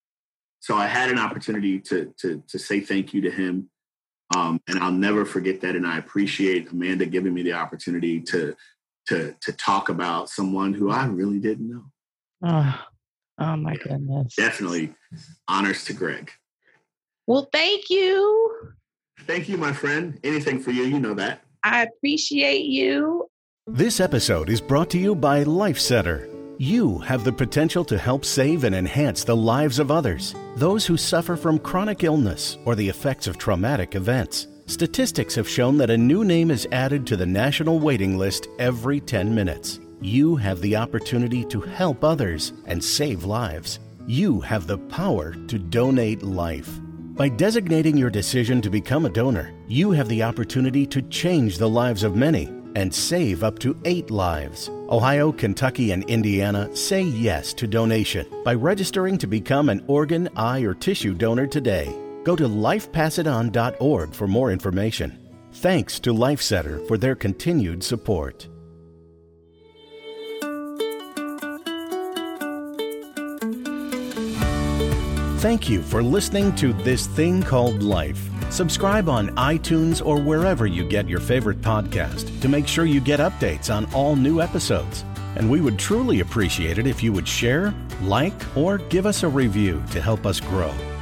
So I had an opportunity to, to, to say thank you to him. Um, and I'll never forget that. And I appreciate Amanda giving me the opportunity to, to, to talk about someone who I really didn't know. Oh, oh my yeah, goodness. Definitely honors to Greg. Well, thank you. Thank you, my friend. Anything for you, you know that. I appreciate you. This episode is brought to you by LifeCenter. You have the potential to help save and enhance the lives of others, those who suffer from chronic illness or the effects of traumatic events. Statistics have shown that a new name is added to the national waiting list every ten minutes. You have the opportunity to help others and save lives. You have the power to donate life. By designating your decision to become a donor, you have the opportunity to change the lives of many and save up to eight lives. Ohio, Kentucky, and Indiana say yes to donation by registering to become an organ, eye, or tissue donor today. Go to life pass it on dot org for more information. Thanks to LifeCenter for their continued support. Thank you for listening to This Thing Called Life. Subscribe on iTunes or wherever you get your favorite podcast to make sure you get updates on all new episodes. And we would truly appreciate it if you would share, like, or give us a review to help us grow.